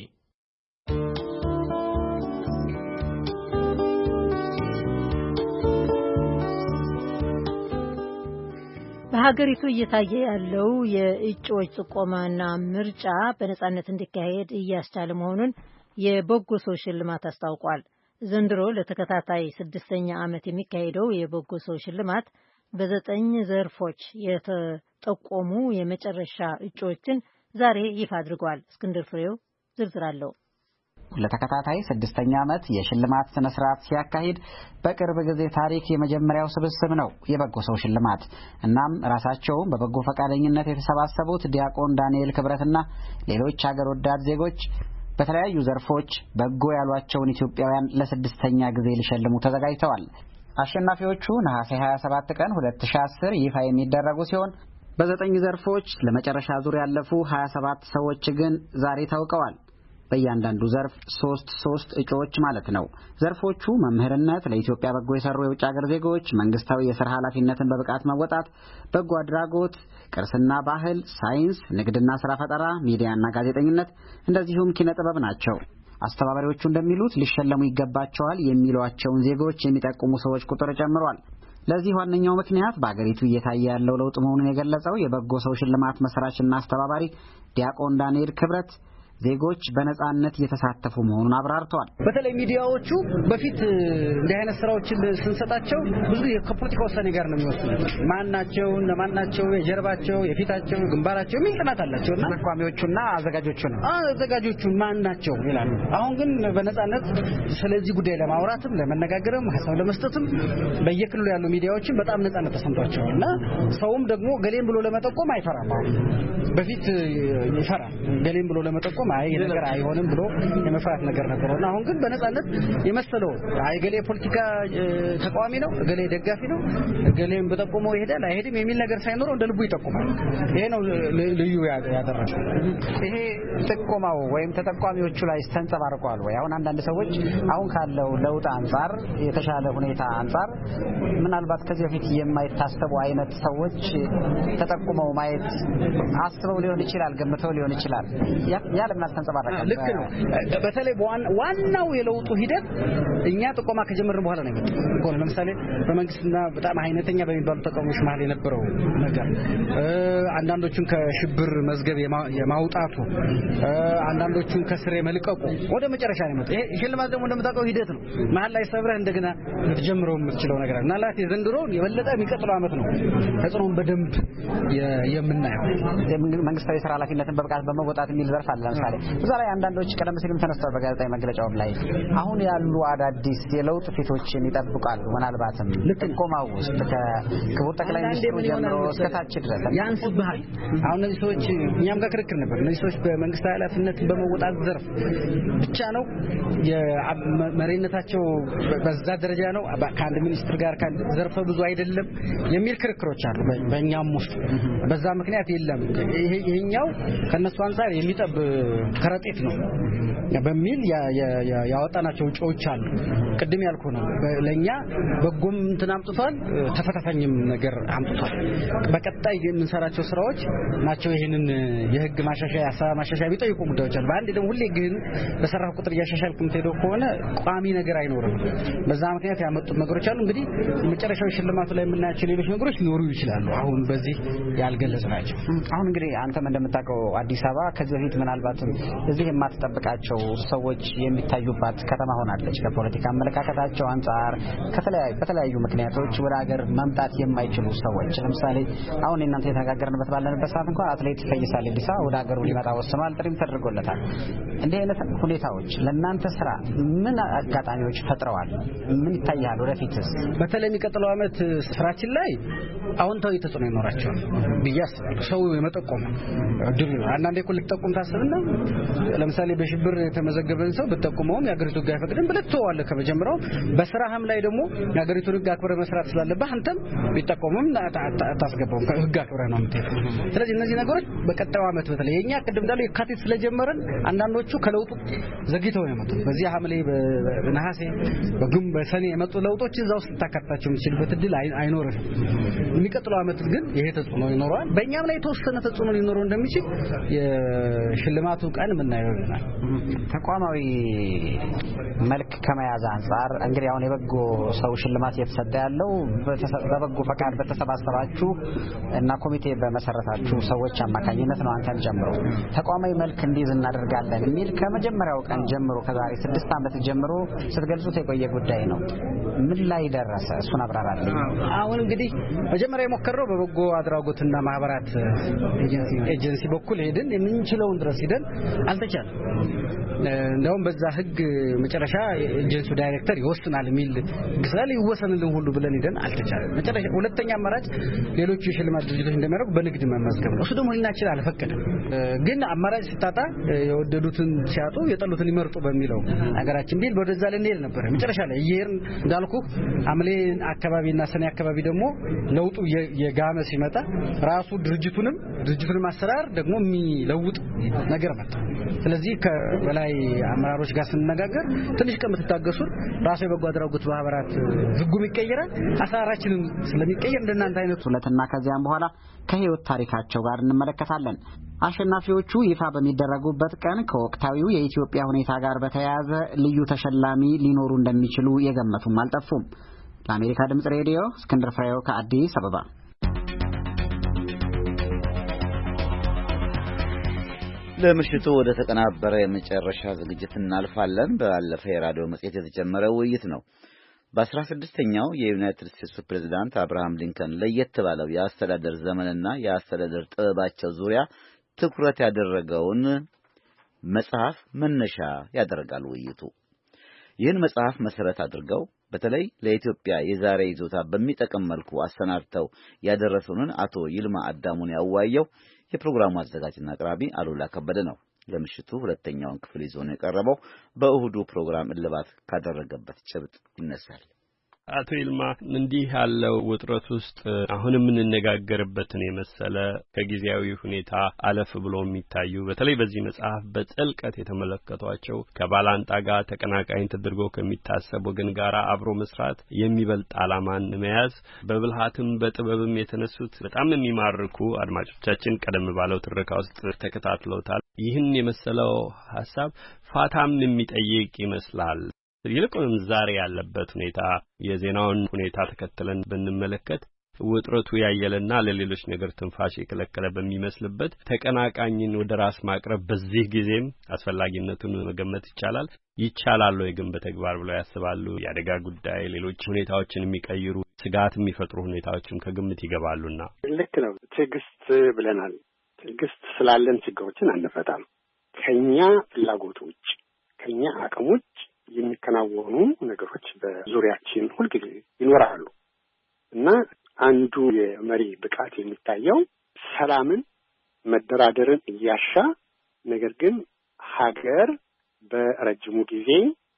በሀገሪቱ እየታየ ያለው የእጩዎች ጥቆማና ምርጫ በነጻነት እንዲካሄድ እያስቻለ መሆኑን የበጎ ሰው ሽልማት አስታውቋል። ዘንድሮ ለተከታታይ 6ኛ ዓመት የሚካሄደው የበጎ ሰው ሽልማት በ9 ዘርፎች የተጠቆሙ የመጨረሻ እጩዎችን ዛሬ ይፋ አድርጓል። እስክንድር ፍሬው ዝርዝር አለው። ለተከታታይ 6ኛ ዓመት የሽልማት ስነ ስርዓት ሲያካሂድ በቅርብ ጊዜ ታሪክ የመጀመሪያው ስብስብ ነው የበጎ ሰው ሽልማት። እናም ራሳቸውም በበጎ ፈቃደኝነት የተሰባሰቡት ዲያቆን ዳንኤል ክብረትና ሌሎች ሀገር ወዳድ ዜጎች በተለያዩ ዘርፎች በጎ ያሏቸውን ኢትዮጵያውያን ለ6ኛ ጊዜ ሊሸልሙ ተዘጋጅተዋል። አሸናፊዎቹ ነሐሴ 27 ቀን 2010 ይፋ የሚደረጉ ሲሆን በ9 ዘርፎች ለመጨረሻ ዙር ያለፉ 27 ሰዎች ግን ዛሬ ታውቀዋል። በእያንዳንዱ ዘርፍ 3 እጩዎች ማለት ነው። ዘርፎቹ መምህርነት፣ ለኢትዮጵያ በጎ የሰሩ የውጭ ሀገር ዜጎች፣ መንግስታዊ የሥራ ኃላፊነትን በብቃት መወጣት፣ በጎ አድራጎት፣ ቅርስና ባህል፣ ሳይንስ፣ ንግድና ሥራ ፈጠራ፣ ሚዲያና ጋዜጠኝነት እንደዚሁም ኪነ ጥበብ ናቸው። አስተባባሪዎቹ እንደሚሉት ሊሸለሙ ይገባቸዋል የሚሏቸውን ዜጎች የሚጠቁሙ ሰዎች ቁጥር ጨምሯል። ለዚህ ዋነኛው ምክንያት በአገሪቱ እየታየ ያለው ለውጥ መሆኑን የገለጸው የበጎ ሰው ሽልማት መስራችና አስተባባሪ ዲያቆን ዳንኤል ክብረት ዜጎች በነጻነት እየተሳተፉ መሆኑን አብራርተዋል። በተለይ ሚዲያዎቹ በፊት እንዲህ አይነት ስራዎችን ስንሰጣቸው ብዙ ከፖለቲካ ውሳኔ ጋር ነው የሚወስኑት። ማናቸው ለማናቸው የጀርባቸው የፊታቸው ግንባራቸው የሚል ጥናት አላቸውና ተቋሚዎቹና አዘጋጆቹ ነው አዘጋጆቹ ማናቸው ይላሉ። አሁን ግን በነጻነት ስለዚህ ጉዳይ ለማውራትም ለመነጋገርም ሀሳብ ለመስጠትም በየክልሉ ያሉ ሚዲያዎችን በጣም ነጻነት ተሰምቷቸዋልና ሰውም ደግሞ ገሌን ብሎ ለመጠቆም አይፈራም። በፊት ይፈራል። ገሌን ብሎ ለመጠቆም አይ ነገር አይሆንም ብሎ የመፍራት ነገር ነበርና አሁን ግን በነጻነት የመሰለው አይ ገሌ ፖለቲካ ተቃዋሚ ነው፣ ገሌ ደጋፊ ነው፣ ገሌን በጠቆመው ይሄዳል አይሄድም የሚል ነገር ሳይኖረው እንደ ልቡ ይጠቁማል። ይሄ ነው ልዩ ያደረገው። ይሄ ጥቆማው ወይም ተጠቋሚዎቹ ላይ ተንጸባርቋል ወይ? አሁን አንዳንድ ሰዎች አሁን ካለው ለውጥ አንፃር የተሻለ ሁኔታ አንፃር ምናልባት ከዚህ በፊት የማይታሰቡ አይነት ሰዎች ተጠቁመው ማየት አስበው ሊሆን ይችላል፣ ገምተው ሊሆን ይችላል። ያ ለምን አልተንጸባረቀም? ልክ ነው። በተለይ ዋናው የለውጡ ሂደት እኛ ጥቆማ ከጀመርን በኋላ ነው የመጣው። ለምሳሌ በመንግስትና በጣም አይነተኛ በሚባሉ ተቃዋሚዎች መሀል የነበረው ነገር አንዳንዶቹን ከሽብር መዝገብ የማውጣቱ አንዳንዶቹን ከስር የመልቀቁ ወደ መጨረሻ ነው የመጣው። ይሄ ሽልማት ደግሞ እንደምታውቀው ሂደት ነው። መሀል ላይ ሰብረህ እንደገና ልትጀምረው የምትችለው ነገር ነው። ምናልባት የዘንድሮ የበለጠ የሚቀጥለው ዓመት ነው ተጽዕኖውን በደንብ የምናየው። መንግስታዊ የሥራ ኃላፊነትን በብቃት በመወጣት የሚል ዘርፍ አለ። ለምሳሌ እዛ ላይ አንዳንዶች ቀደም ሲልም ተነስተዋል በጋዜጣዊ መግለጫውም ላይ አሁን ያሉ አዳዲስ የለውጥ ፊቶችን ይጠብቃሉ። ምናልባትም ጥቆማው ውስጥ ከክቡር ጠቅላይ ሚኒስትሩ ጀምሮ እስከ ታች ድረስ ያንስብሃል። አሁን እነዚህ ሰዎች እኛም ጋር ክርክር ነበር። እነዚህ ሰዎች በመንግስታዊ ኃላፊነትን በመወጣት ዘርፍ ብቻ ነው የመሪነታቸው በዛ ደረጃ ነው ከአንድ ሚኒስትር ጋር ዘርፈ ብዙ አይደለም የሚል ክርክሮች አሉ በእኛም ውስጥ። በዛ ምክንያት የለም ይሄኛው ከነሱ አንፃር የሚጠብ ከረጢት ነው በሚል ያወጣናቸው እጩዎች አሉ። ቅድም ያልኩ ነው ለኛ በጎም እንትን አምጥቷል፣ ተፈታታኝም ነገር አምጥቷል። በቀጣይ የምንሰራቸው ስራዎች ናቸው ይሄንን የህግ ማሻሻያ ቢጠይቁ ጉዳዮች አሉ። በአንድ ደግሞ ሁሌ ግን በሰራው ቁጥር እያሻሻልኩ የምትሄደው ከሆነ ቋሚ ነገር አይኖርም። በዛ ምክንያት ያመጡት ነገሮች አሉ። እንግዲህ መጨረሻው ሽልማቱ ላይ የምናያቸው ሌሎች ነገሮች ሊኖሩ ይችላሉ። አሁን በዚህ ያልገለጽናቸው። አሁን እንግዲህ አንተም እንደምታውቀው አዲስ አበባ ከዚህ በፊት ምናልባት አይመጡም። እዚህ የማትጠብቃቸው ሰዎች የሚታዩባት ከተማ ሆናለች። ከፖለቲካ አመለካከታቸው አንጻር በተለያዩ ምክንያቶች ወደ ሀገር መምጣት የማይችሉ ሰዎች ለምሳሌ አሁን እናንተ የተነጋገርንበት ባለንበት ሰዓት እንኳን አትሌት ፈይሳ ሌሊሳ ወደ ሀገሩ ሊመጣ ወስኗል። ጥሪም ተደርጎለታል። እንዲህ አይነት ሁኔታዎች ለእናንተ ስራ ምን አጋጣሚዎች ፈጥረዋል? ምን ይታያል ወደፊትስ? በተለይ የሚቀጥለው ዓመት ስራችን ላይ አዎንታዊ ተጽዕኖ ይኖራቸዋል ብዬ አስባለሁ። ሰው የመጠቆም ድል አንዳንዴ እኮ ልትጠቁም ታስብና ለምሳሌ በሽብር የተመዘገበን ሰው ብትጠቁመውም የአገሪቱ ሕግ አይፈቅድም ብለህ ትተዋለህ ከመጀመሪያው። በስራህም ላይ ደግሞ የአገሪቱን ሕግ አክብረህ መስራት ስላለብህ አንተም ቢጠቆምም አታስገባውም ሕግ አክብረህ ነው የምትሄደው። ስለዚህ እነዚህ ነገሮች በቀጣዩ ዓመት በተለይ የኛ ቅድም እንዳለው የካቲት ስለጀመረን አንዳንዶቹ ከለውጡ ዘግይተው ነው የመጡት። በዚህ ሐምሌ በነሐሴ በሰኔ የመጡ ለውጦች እዛው ልታካትታቸው የምትችልበት እድል አይኖርም። የሚቀጥለው ዓመት ግን ይሄ ተጽዕኖ ይኖረዋል። በእኛም ላይ የተወሰነ ተጽዕኖ ሊኖረው እንደሚችል የሽልማቱ ቀን የምናየው ይሆናል። ተቋማዊ መልክ ከመያዝ አንጻር እንግዲህ አሁን የበጎ ሰው ሽልማት እየተሰጠ ያለው በበጎ ፈቃድ በተሰባሰባችሁ እና ኮሚቴ በመሰረታችሁ ሰዎች አማካኝነት ነው አንተን ጀምሮ ተቋማዊ መልክ እንዲይዝ እናደርጋለን የሚል ከመጀመሪያው ቀን ጀምሮ ከዛሬ 6 ዓመት ጀምሮ ስትገልጹት የቆየ ጉዳይ ነው። ምን ላይ ደረሰ? እሱን አብራራልኝ። አሁን እንግዲህ መጀመሪያ የሞከረው በበጎ አድራጎትና ማህበራት ኤጀንሲ በኩል ሄድን። የምንችለውን ድረስ ሄደን አልተቻለም። እንደውም በዛ ህግ መጨረሻ ኤጀንሲው ዳይሬክተር ይወስናል የሚል ግሳል ይወሰንልን ሁሉ ብለን ሄደን አልተቻለም። መጨረሻ ሁለተኛ አማራጭ ሌሎች የሽልማት ድርጅቶች እንደሚያደርጉ በንግድ መመዝገብ ነው። እሱ ደግሞ ሊናችል አልፈቀደም። ግን አማራጭ ሲታጣ የወደዱትን ሲያጡ የጠሉትን ይመርጡ በሚለው ሀገራችን ቢል ወደዛ ልንሄድ ነበር። መጨረሻ ላይ እየሄድን እንዳልኩ ሐምሌ አካባቢና ሰኔ አካባቢ ደግሞ ለውጡ የጋመ ሲመጣ ራሱ ድርጅቱንም አሰራር ደግሞ የሚለውጥ ነገር መጣ። ስለዚህ ከበላይ አመራሮች ጋር ስንነጋገር ትንሽ ቀን ብትታገሱን ራሱ የበጎ አድራጎት ማህበራት ህጉም ይቀየራል፣ አሰራራችንም ስለሚቀየር እንደናንተ አይነት ሁለትና ከዚያም በኋላ ከህይወት ታሪካቸው ጋር እንመለከታለን። አሸናፊዎቹ ይፋ በሚደረጉበት ቀን ከወቅታዊው የኢትዮጵያ ሁኔታ ጋር በተያያዘ ልዩ ተሸላሚ ሊኖሩ እንደሚችሉ የገመቱም አልጠፉም። ለአሜሪካ ድምጽ ሬዲዮ እስክንድር ፍሬው ከአዲስ አበባ። ለምሽቱ ወደ ተቀናበረ የመጨረሻ ዝግጅት እናልፋለን። ባለፈው የራዲዮ መጽሔት የተጀመረ ውይይት ነው። በ16ኛው የዩናይትድ ስቴትስ ፕሬዝዳንት አብርሃም ሊንከን ለየት ባለው የአስተዳደር ዘመንና የአስተዳደር ጥበባቸው ዙሪያ ትኩረት ያደረገውን መጽሐፍ መነሻ ያደርጋል ውይይቱ። ይህን መጽሐፍ መሰረት አድርገው በተለይ ለኢትዮጵያ የዛሬ ይዞታ በሚጠቅም መልኩ አሰናድተው ያደረሱንን አቶ ይልማ አዳሙን ያዋየው የፕሮግራሙ አዘጋጅና አቅራቢ አሉላ ከበደ ነው። ለምሽቱ ሁለተኛውን ክፍል ይዞ ነው የቀረበው። በእሁዱ ፕሮግራም እልባት ካደረገበት ጭብጥ ይነሳል። አቶ ይልማ እንዲህ ያለው ውጥረት ውስጥ አሁን የምንነጋገርበትን የመሰለ ከጊዜያዊ ሁኔታ አለፍ ብሎ የሚታዩ በተለይ በዚህ መጽሐፍ በጥልቀት የተመለከቷቸው ከባላንጣ ጋር ተቀናቃኝ ተደርጎ ከሚታሰብ ወገን ጋር አብሮ መስራት የሚበልጥ ዓላማን መያዝ በብልሃትም በጥበብም የተነሱት በጣም የሚማርኩ አድማጮቻችን ቀደም ባለው ትረካ ውስጥ ተከታትለውታል። ይህን የመሰለው ሐሳብ ፋታም የሚጠይቅ ይመስላል። ይልቁንም ዛሬ ያለበት ሁኔታ የዜናውን ሁኔታ ተከትለን ብንመለከት ውጥረቱ ያየለና ለሌሎች ነገር ትንፋሽ የከለከለ በሚመስልበት ተቀናቃኝን ወደ ራስ ማቅረብ በዚህ ጊዜም አስፈላጊነቱን መገመት ይቻላል ወይ ግን በተግባር ብለው ያስባሉ? የአደጋ ጉዳይ ሌሎች ሁኔታዎችን የሚቀይሩ ስጋት የሚፈጥሩ ሁኔታዎችም ከግምት ይገባሉና ልክ ነው። ትዕግስት ብለናል። ትዕግስት ስላለን ችግሮችን አንፈታም። ከኛ ፍላጎቶች ከኛ አቅሞች የሚከናወኑ ነገሮች በዙሪያችን ሁልጊዜ ይኖራሉ እና አንዱ የመሪ ብቃት የሚታየው ሰላምን፣ መደራደርን እያሻ ነገር ግን ሀገር በረጅሙ ጊዜ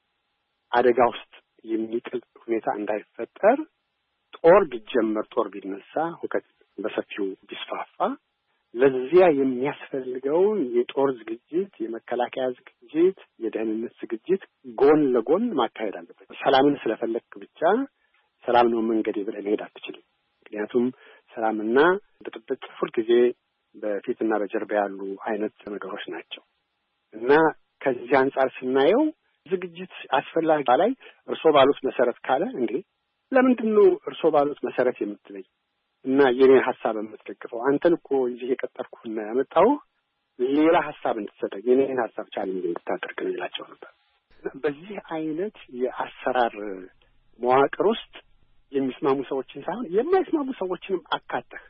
አደጋ ውስጥ የሚጥል ሁኔታ እንዳይፈጠር ጦር ቢጀመር ጦር ቢነሳ ሁከት በሰፊው ቢስፋፋ ለዚያ የሚያስፈልገው የጦር ዝግጅት፣ የመከላከያ ዝግጅት፣ የደህንነት ዝግጅት ጎን ለጎን ማካሄድ አለበት። ሰላምን ስለፈለክ ብቻ ሰላም ነው መንገድ ብለህ መሄድ አትችልም። ምክንያቱም ሰላምና ብጥብጥ ሁልጊዜ በፊትና በጀርባ ያሉ አይነት ነገሮች ናቸው እና ከዚህ አንጻር ስናየው ዝግጅት አስፈላጊ ላይ እርሶ ባሉት መሰረት ካለ እንዴ ለምንድን ነው እርሶ ባሉት መሰረት የምትለይ እና የኔ ሐሳብ የምትደግፈው? አንተን እኮ እዚህ የቀጠርኩና ያመጣው ሌላ ሀሳብ እንድትሰጠኝ የኔን ሀሳብ ቻሌንጅ እንድታደርግ ነው ይላቸው ነበር። በዚህ አይነት የአሰራር መዋቅር ውስጥ የሚስማሙ ሰዎችን ሳይሆን የማይስማሙ ሰዎችንም አካተህ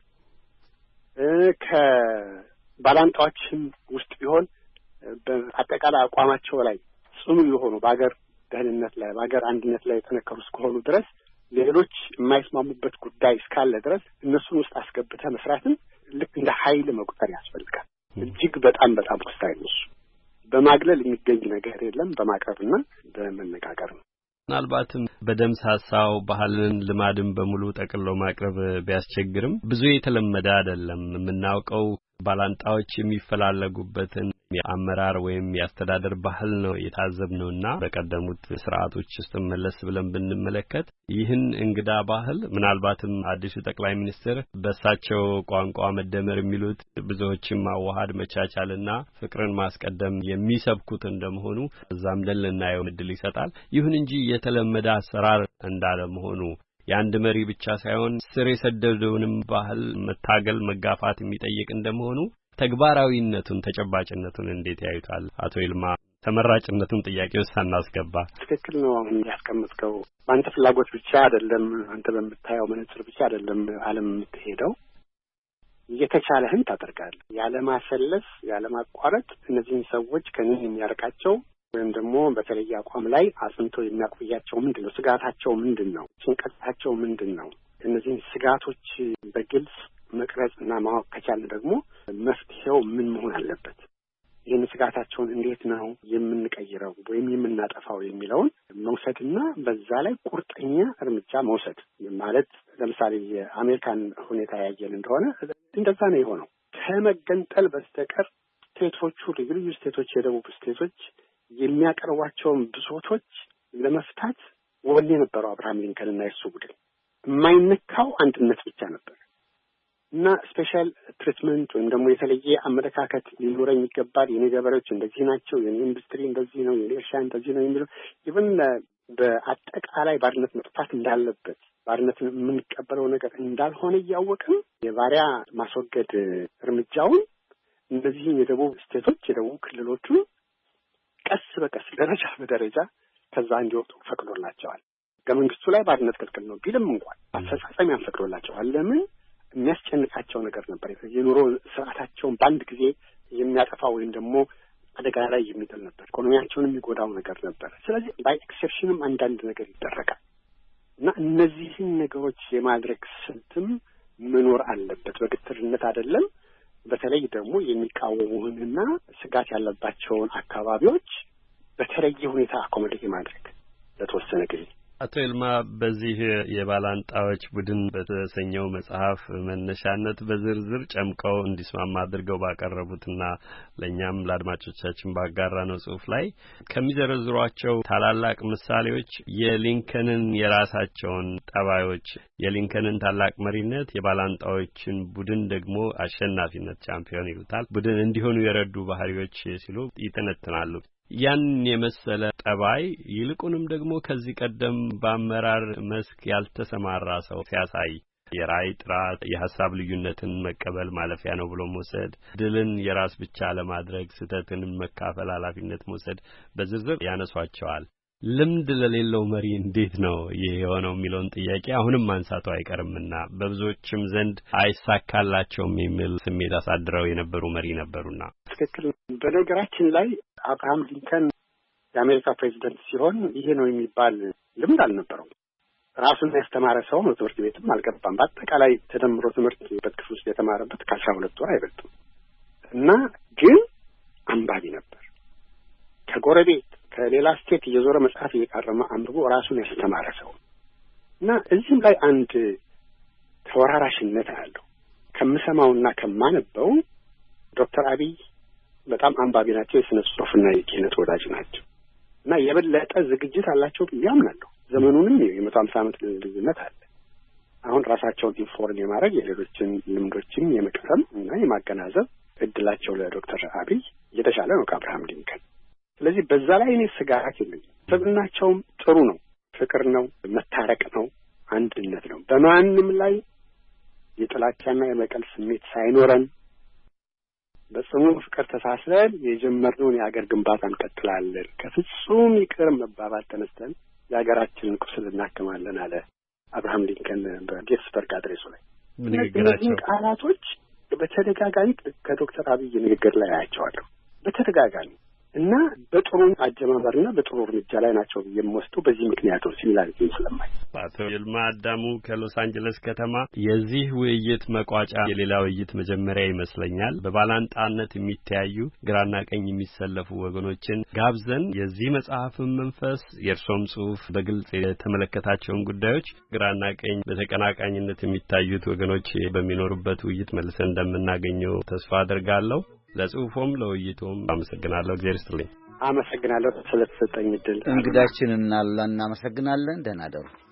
ከባላንጣዎችም ውስጥ ቢሆን በአጠቃላይ አቋማቸው ላይ ጽኑ የሆኑ በአገር ደህንነት ላይ በአገር አንድነት ላይ የተነከሩ እስከሆኑ ድረስ ሌሎች የማይስማሙበት ጉዳይ እስካለ ድረስ እነሱን ውስጥ አስገብተህ መስራትን ልክ እንደ ኃይል መቁጠር ያስፈልጋል። እጅግ በጣም ወሳኝ ነው። በማግለል የሚገኝ ነገር የለም፣ በማቅረብና በመነጋገር ነው። ምናልባትም በደምሳሳው ባህልን ልማድን በሙሉ ጠቅሎ ማቅረብ ቢያስቸግርም ብዙ የተለመደ አይደለም። የምናውቀው ባላንጣዎች የሚፈላለጉበትን የአመራር ወይም የአስተዳደር ባህል ነው የታዘብነውና በቀደሙት ስርዓቶች ውስጥ መለስ ብለን ብንመለከት ይህን እንግዳ ባህል ምናልባትም አዲሱ ጠቅላይ ሚኒስትር በእሳቸው ቋንቋ መደመር የሚሉት ብዙዎችን ማዋሃድ መቻቻልና ፍቅርን ማስቀደም የሚሰብኩት እንደመሆኑ እዛም ደል ልናየው እድል ይሰጣል። ይሁን እንጂ የተለመደ አሰራር እንዳለመሆኑ የአንድ መሪ ብቻ ሳይሆን ስር የሰደደውንም ባህል መታገል መጋፋት የሚጠይቅ እንደመሆኑ ተግባራዊነቱን ተጨባጭነቱን እንዴት ያዩታል አቶ ይልማ? ተመራጭነቱን ጥያቄ ውስጥ ሳናስገባ ትክክል ነው። አሁን ያስቀምጥከው በአንተ ፍላጎት ብቻ አይደለም፣ አንተ በምታየው መነጽር ብቻ አይደለም ዓለም የምትሄደው። እየተቻለህን ታደርጋለህ። ያለማሰለስ ያለማቋረጥ እነዚህን ሰዎች ከኔ የሚያርቃቸው ወይም ደግሞ በተለየ አቋም ላይ አጽንቶ የሚያቆያቸው ምንድን ነው? ስጋታቸው ምንድን ነው? ጭንቀታቸው ምንድን ነው? እነዚህን ስጋቶች በግልጽ መቅረጽ እና ማወቅ ከቻልን ደግሞ መፍትሄው ምን መሆን አለበት፣ ይህን ስጋታቸውን እንዴት ነው የምንቀይረው ወይም የምናጠፋው የሚለውን መውሰድና በዛ ላይ ቁርጠኛ እርምጃ መውሰድ ማለት ለምሳሌ የአሜሪካን ሁኔታ ያየን እንደሆነ እንደዛ ነው የሆነው። ከመገንጠል በስተቀር ስቴቶቹ ልዩ ልዩ ስቴቶች የደቡብ ስቴቶች የሚያቀርቧቸውን ብሶቶች ለመፍታት ወኔ ነበረው አብርሃም ሊንከን እና የሱ ቡድን። የማይነካው አንድነት ብቻ ነበር እና ስፔሻል ትሪትመንት ወይም ደግሞ የተለየ አመለካከት ሊኖረኝ ይገባል፣ የኔ ገበሬዎች እንደዚህ ናቸው፣ የኔ ኢንዱስትሪ እንደዚህ ነው፣ የኔ እርሻ እንደዚህ ነው የሚለው ኢቭን በአጠቃላይ ባርነት መጥፋት እንዳለበት ባርነትን የምንቀበለው ነገር እንዳልሆነ እያወቅም የባሪያ ማስወገድ እርምጃውን እነዚህን የደቡብ ስቴቶች የደቡብ ክልሎቹ ቀስ በቀስ ደረጃ በደረጃ ከዛ እንዲወጡ ፈቅዶላቸዋል። ከመንግስቱ ላይ ባርነት ክልክል ነው ቢልም እንኳን አፈጻጸም ያፈቅዶላቸዋል። ለምን? የሚያስጨንቃቸው ነገር ነበር። የኑሮ ስርዓታቸውን በአንድ ጊዜ የሚያጠፋ ወይም ደግሞ አደጋ ላይ የሚጥል ነበር። ኢኮኖሚያቸውን የሚጎዳው ነገር ነበር። ስለዚህ ባይ ኤክሴፕሽንም አንዳንድ ነገር ይደረጋል እና እነዚህን ነገሮች የማድረግ ስልትም መኖር አለበት። በግትርነት አይደለም። በተለይ ደግሞ የሚቃወሙህንና ስጋት ያለባቸውን አካባቢዎች በተለየ ሁኔታ አኮሞዴት ማድረግ ለተወሰነ ጊዜ። አቶ ይልማ በዚህ የባላንጣዎች ቡድን በተሰኘው መጽሐፍ መነሻነት በዝርዝር ጨምቀው እንዲስማማ አድርገው ባቀረቡትና ለእኛም ለአድማጮቻችን ባጋራ ነው ጽሑፍ ላይ ከሚዘረዝሯቸው ታላላቅ ምሳሌዎች የሊንከንን የራሳቸውን ጠባዮች፣ የሊንከንን ታላቅ መሪነት፣ የባላንጣዎችን ቡድን ደግሞ አሸናፊነት ቻምፒዮን ይሉታል ቡድን እንዲሆኑ የረዱ ባህሪዎች ሲሉ ይተነትናሉ። ያን የመሰለ ጠባይ ይልቁንም ደግሞ ከዚህ ቀደም በአመራር መስክ ያልተሰማራ ሰው ሲያሳይ የራዕይ ጥራት፣ የሐሳብ ልዩነትን መቀበል ማለፊያ ነው ብሎ መውሰድ፣ ድልን የራስ ብቻ ለማድረግ ስህተትን መካፈል ኃላፊነት መውሰድ በዝርዝር ያነሷቸዋል። ልምድ ለሌለው መሪ እንዴት ነው ይሄ የሆነው የሚለውን ጥያቄ አሁንም ማንሳቱ አይቀርምና በብዙዎችም ዘንድ አይሳካላቸውም የሚል ስሜት አሳድረው የነበሩ መሪ ነበሩና። ትክክል። በነገራችን ላይ አብርሃም ሊንከን የአሜሪካ ፕሬዚደንት ሲሆን ይሄ ነው የሚባል ልምድ አልነበረውም። ራሱን ያስተማረ ሰው ነው። ትምህርት ቤትም አልገባም። በአጠቃላይ ተደምሮ ትምህርት በክፍል ውስጥ የተማረበት ከ12 ወር አይበልጥም እና ግን አንባቢ ነበር። ከጎረቤት ከሌላ ስቴት እየዞረ መጽሐፍ እየቃረመ አንብቦ ራሱን ያስተማረ ሰው እና እዚህም ላይ አንድ ተወራራሽነት አለው። ከምሰማውና ከማነበው ዶክተር አብይ በጣም አንባቢ ናቸው። የስነ ጽሑፍና የኪነት ወዳጅ ናቸው እና የበለጠ ዝግጅት አላቸው ብዬ አምናለሁ። ዘመኑንም የ150 ዓመት ልዩነት አለ። አሁን ራሳቸውን ኢንፎርም የማድረግ የሌሎችን ልምዶችም የመቅሰም እና የማገናዘብ እድላቸው ለዶክተር አብይ የተሻለ ነው ከአብርሃም ሊንከን። ስለዚህ በዛ ላይ እኔ ስጋት የለኝም። ሰብናቸውም ጥሩ ነው፣ ፍቅር ነው፣ መታረቅ ነው፣ አንድነት ነው። በማንም ላይ የጥላቻና የበቀል ስሜት ሳይኖረን በጽኑ ፍቅር ተሳስረን የጀመርነውን የአገር ግንባታ እንቀጥላለን። ከፍጹም ይቅር መባባል ተነስተን የሀገራችንን ቁስል እናክማለን አለ አብርሃም ሊንከን በጌትስበርግ አድሬሱ ላይ። እነዚህ ቃላቶች በተደጋጋሚ ከዶክተር አብይ ንግግር ላይ አያቸዋለሁ በተደጋጋሚ እና በጥሩ አጀማመርና በጥሩ እርምጃ ላይ ናቸው የምወስዱ በዚህ ምክንያት ነው ሲሚላሪቲ ስለማይ። አቶ ይልማ አዳሙ ከሎስ አንጀለስ ከተማ የዚህ ውይይት መቋጫ የሌላ ውይይት መጀመሪያ ይመስለኛል። በባላንጣነት የሚተያዩ ግራና ቀኝ የሚሰለፉ ወገኖችን ጋብዘን የዚህ መጽሐፍን መንፈስ የእርሶም ጽሑፍ በግልጽ የተመለከታቸውን ጉዳዮች ግራና ቀኝ በተቀናቃኝነት የሚታዩት ወገኖች በሚኖሩበት ውይይት መልሰን እንደምናገኘው ተስፋ አድርጋለሁ። ለጽሁፎም ለውይይቱም አመሰግናለሁ። እግዚአብሔር ይስጥልኝ። አመሰግናለሁ ስለተሰጠኝ እድል። እንግዳችንን እናመሰግናለን። ደህና ደሩ።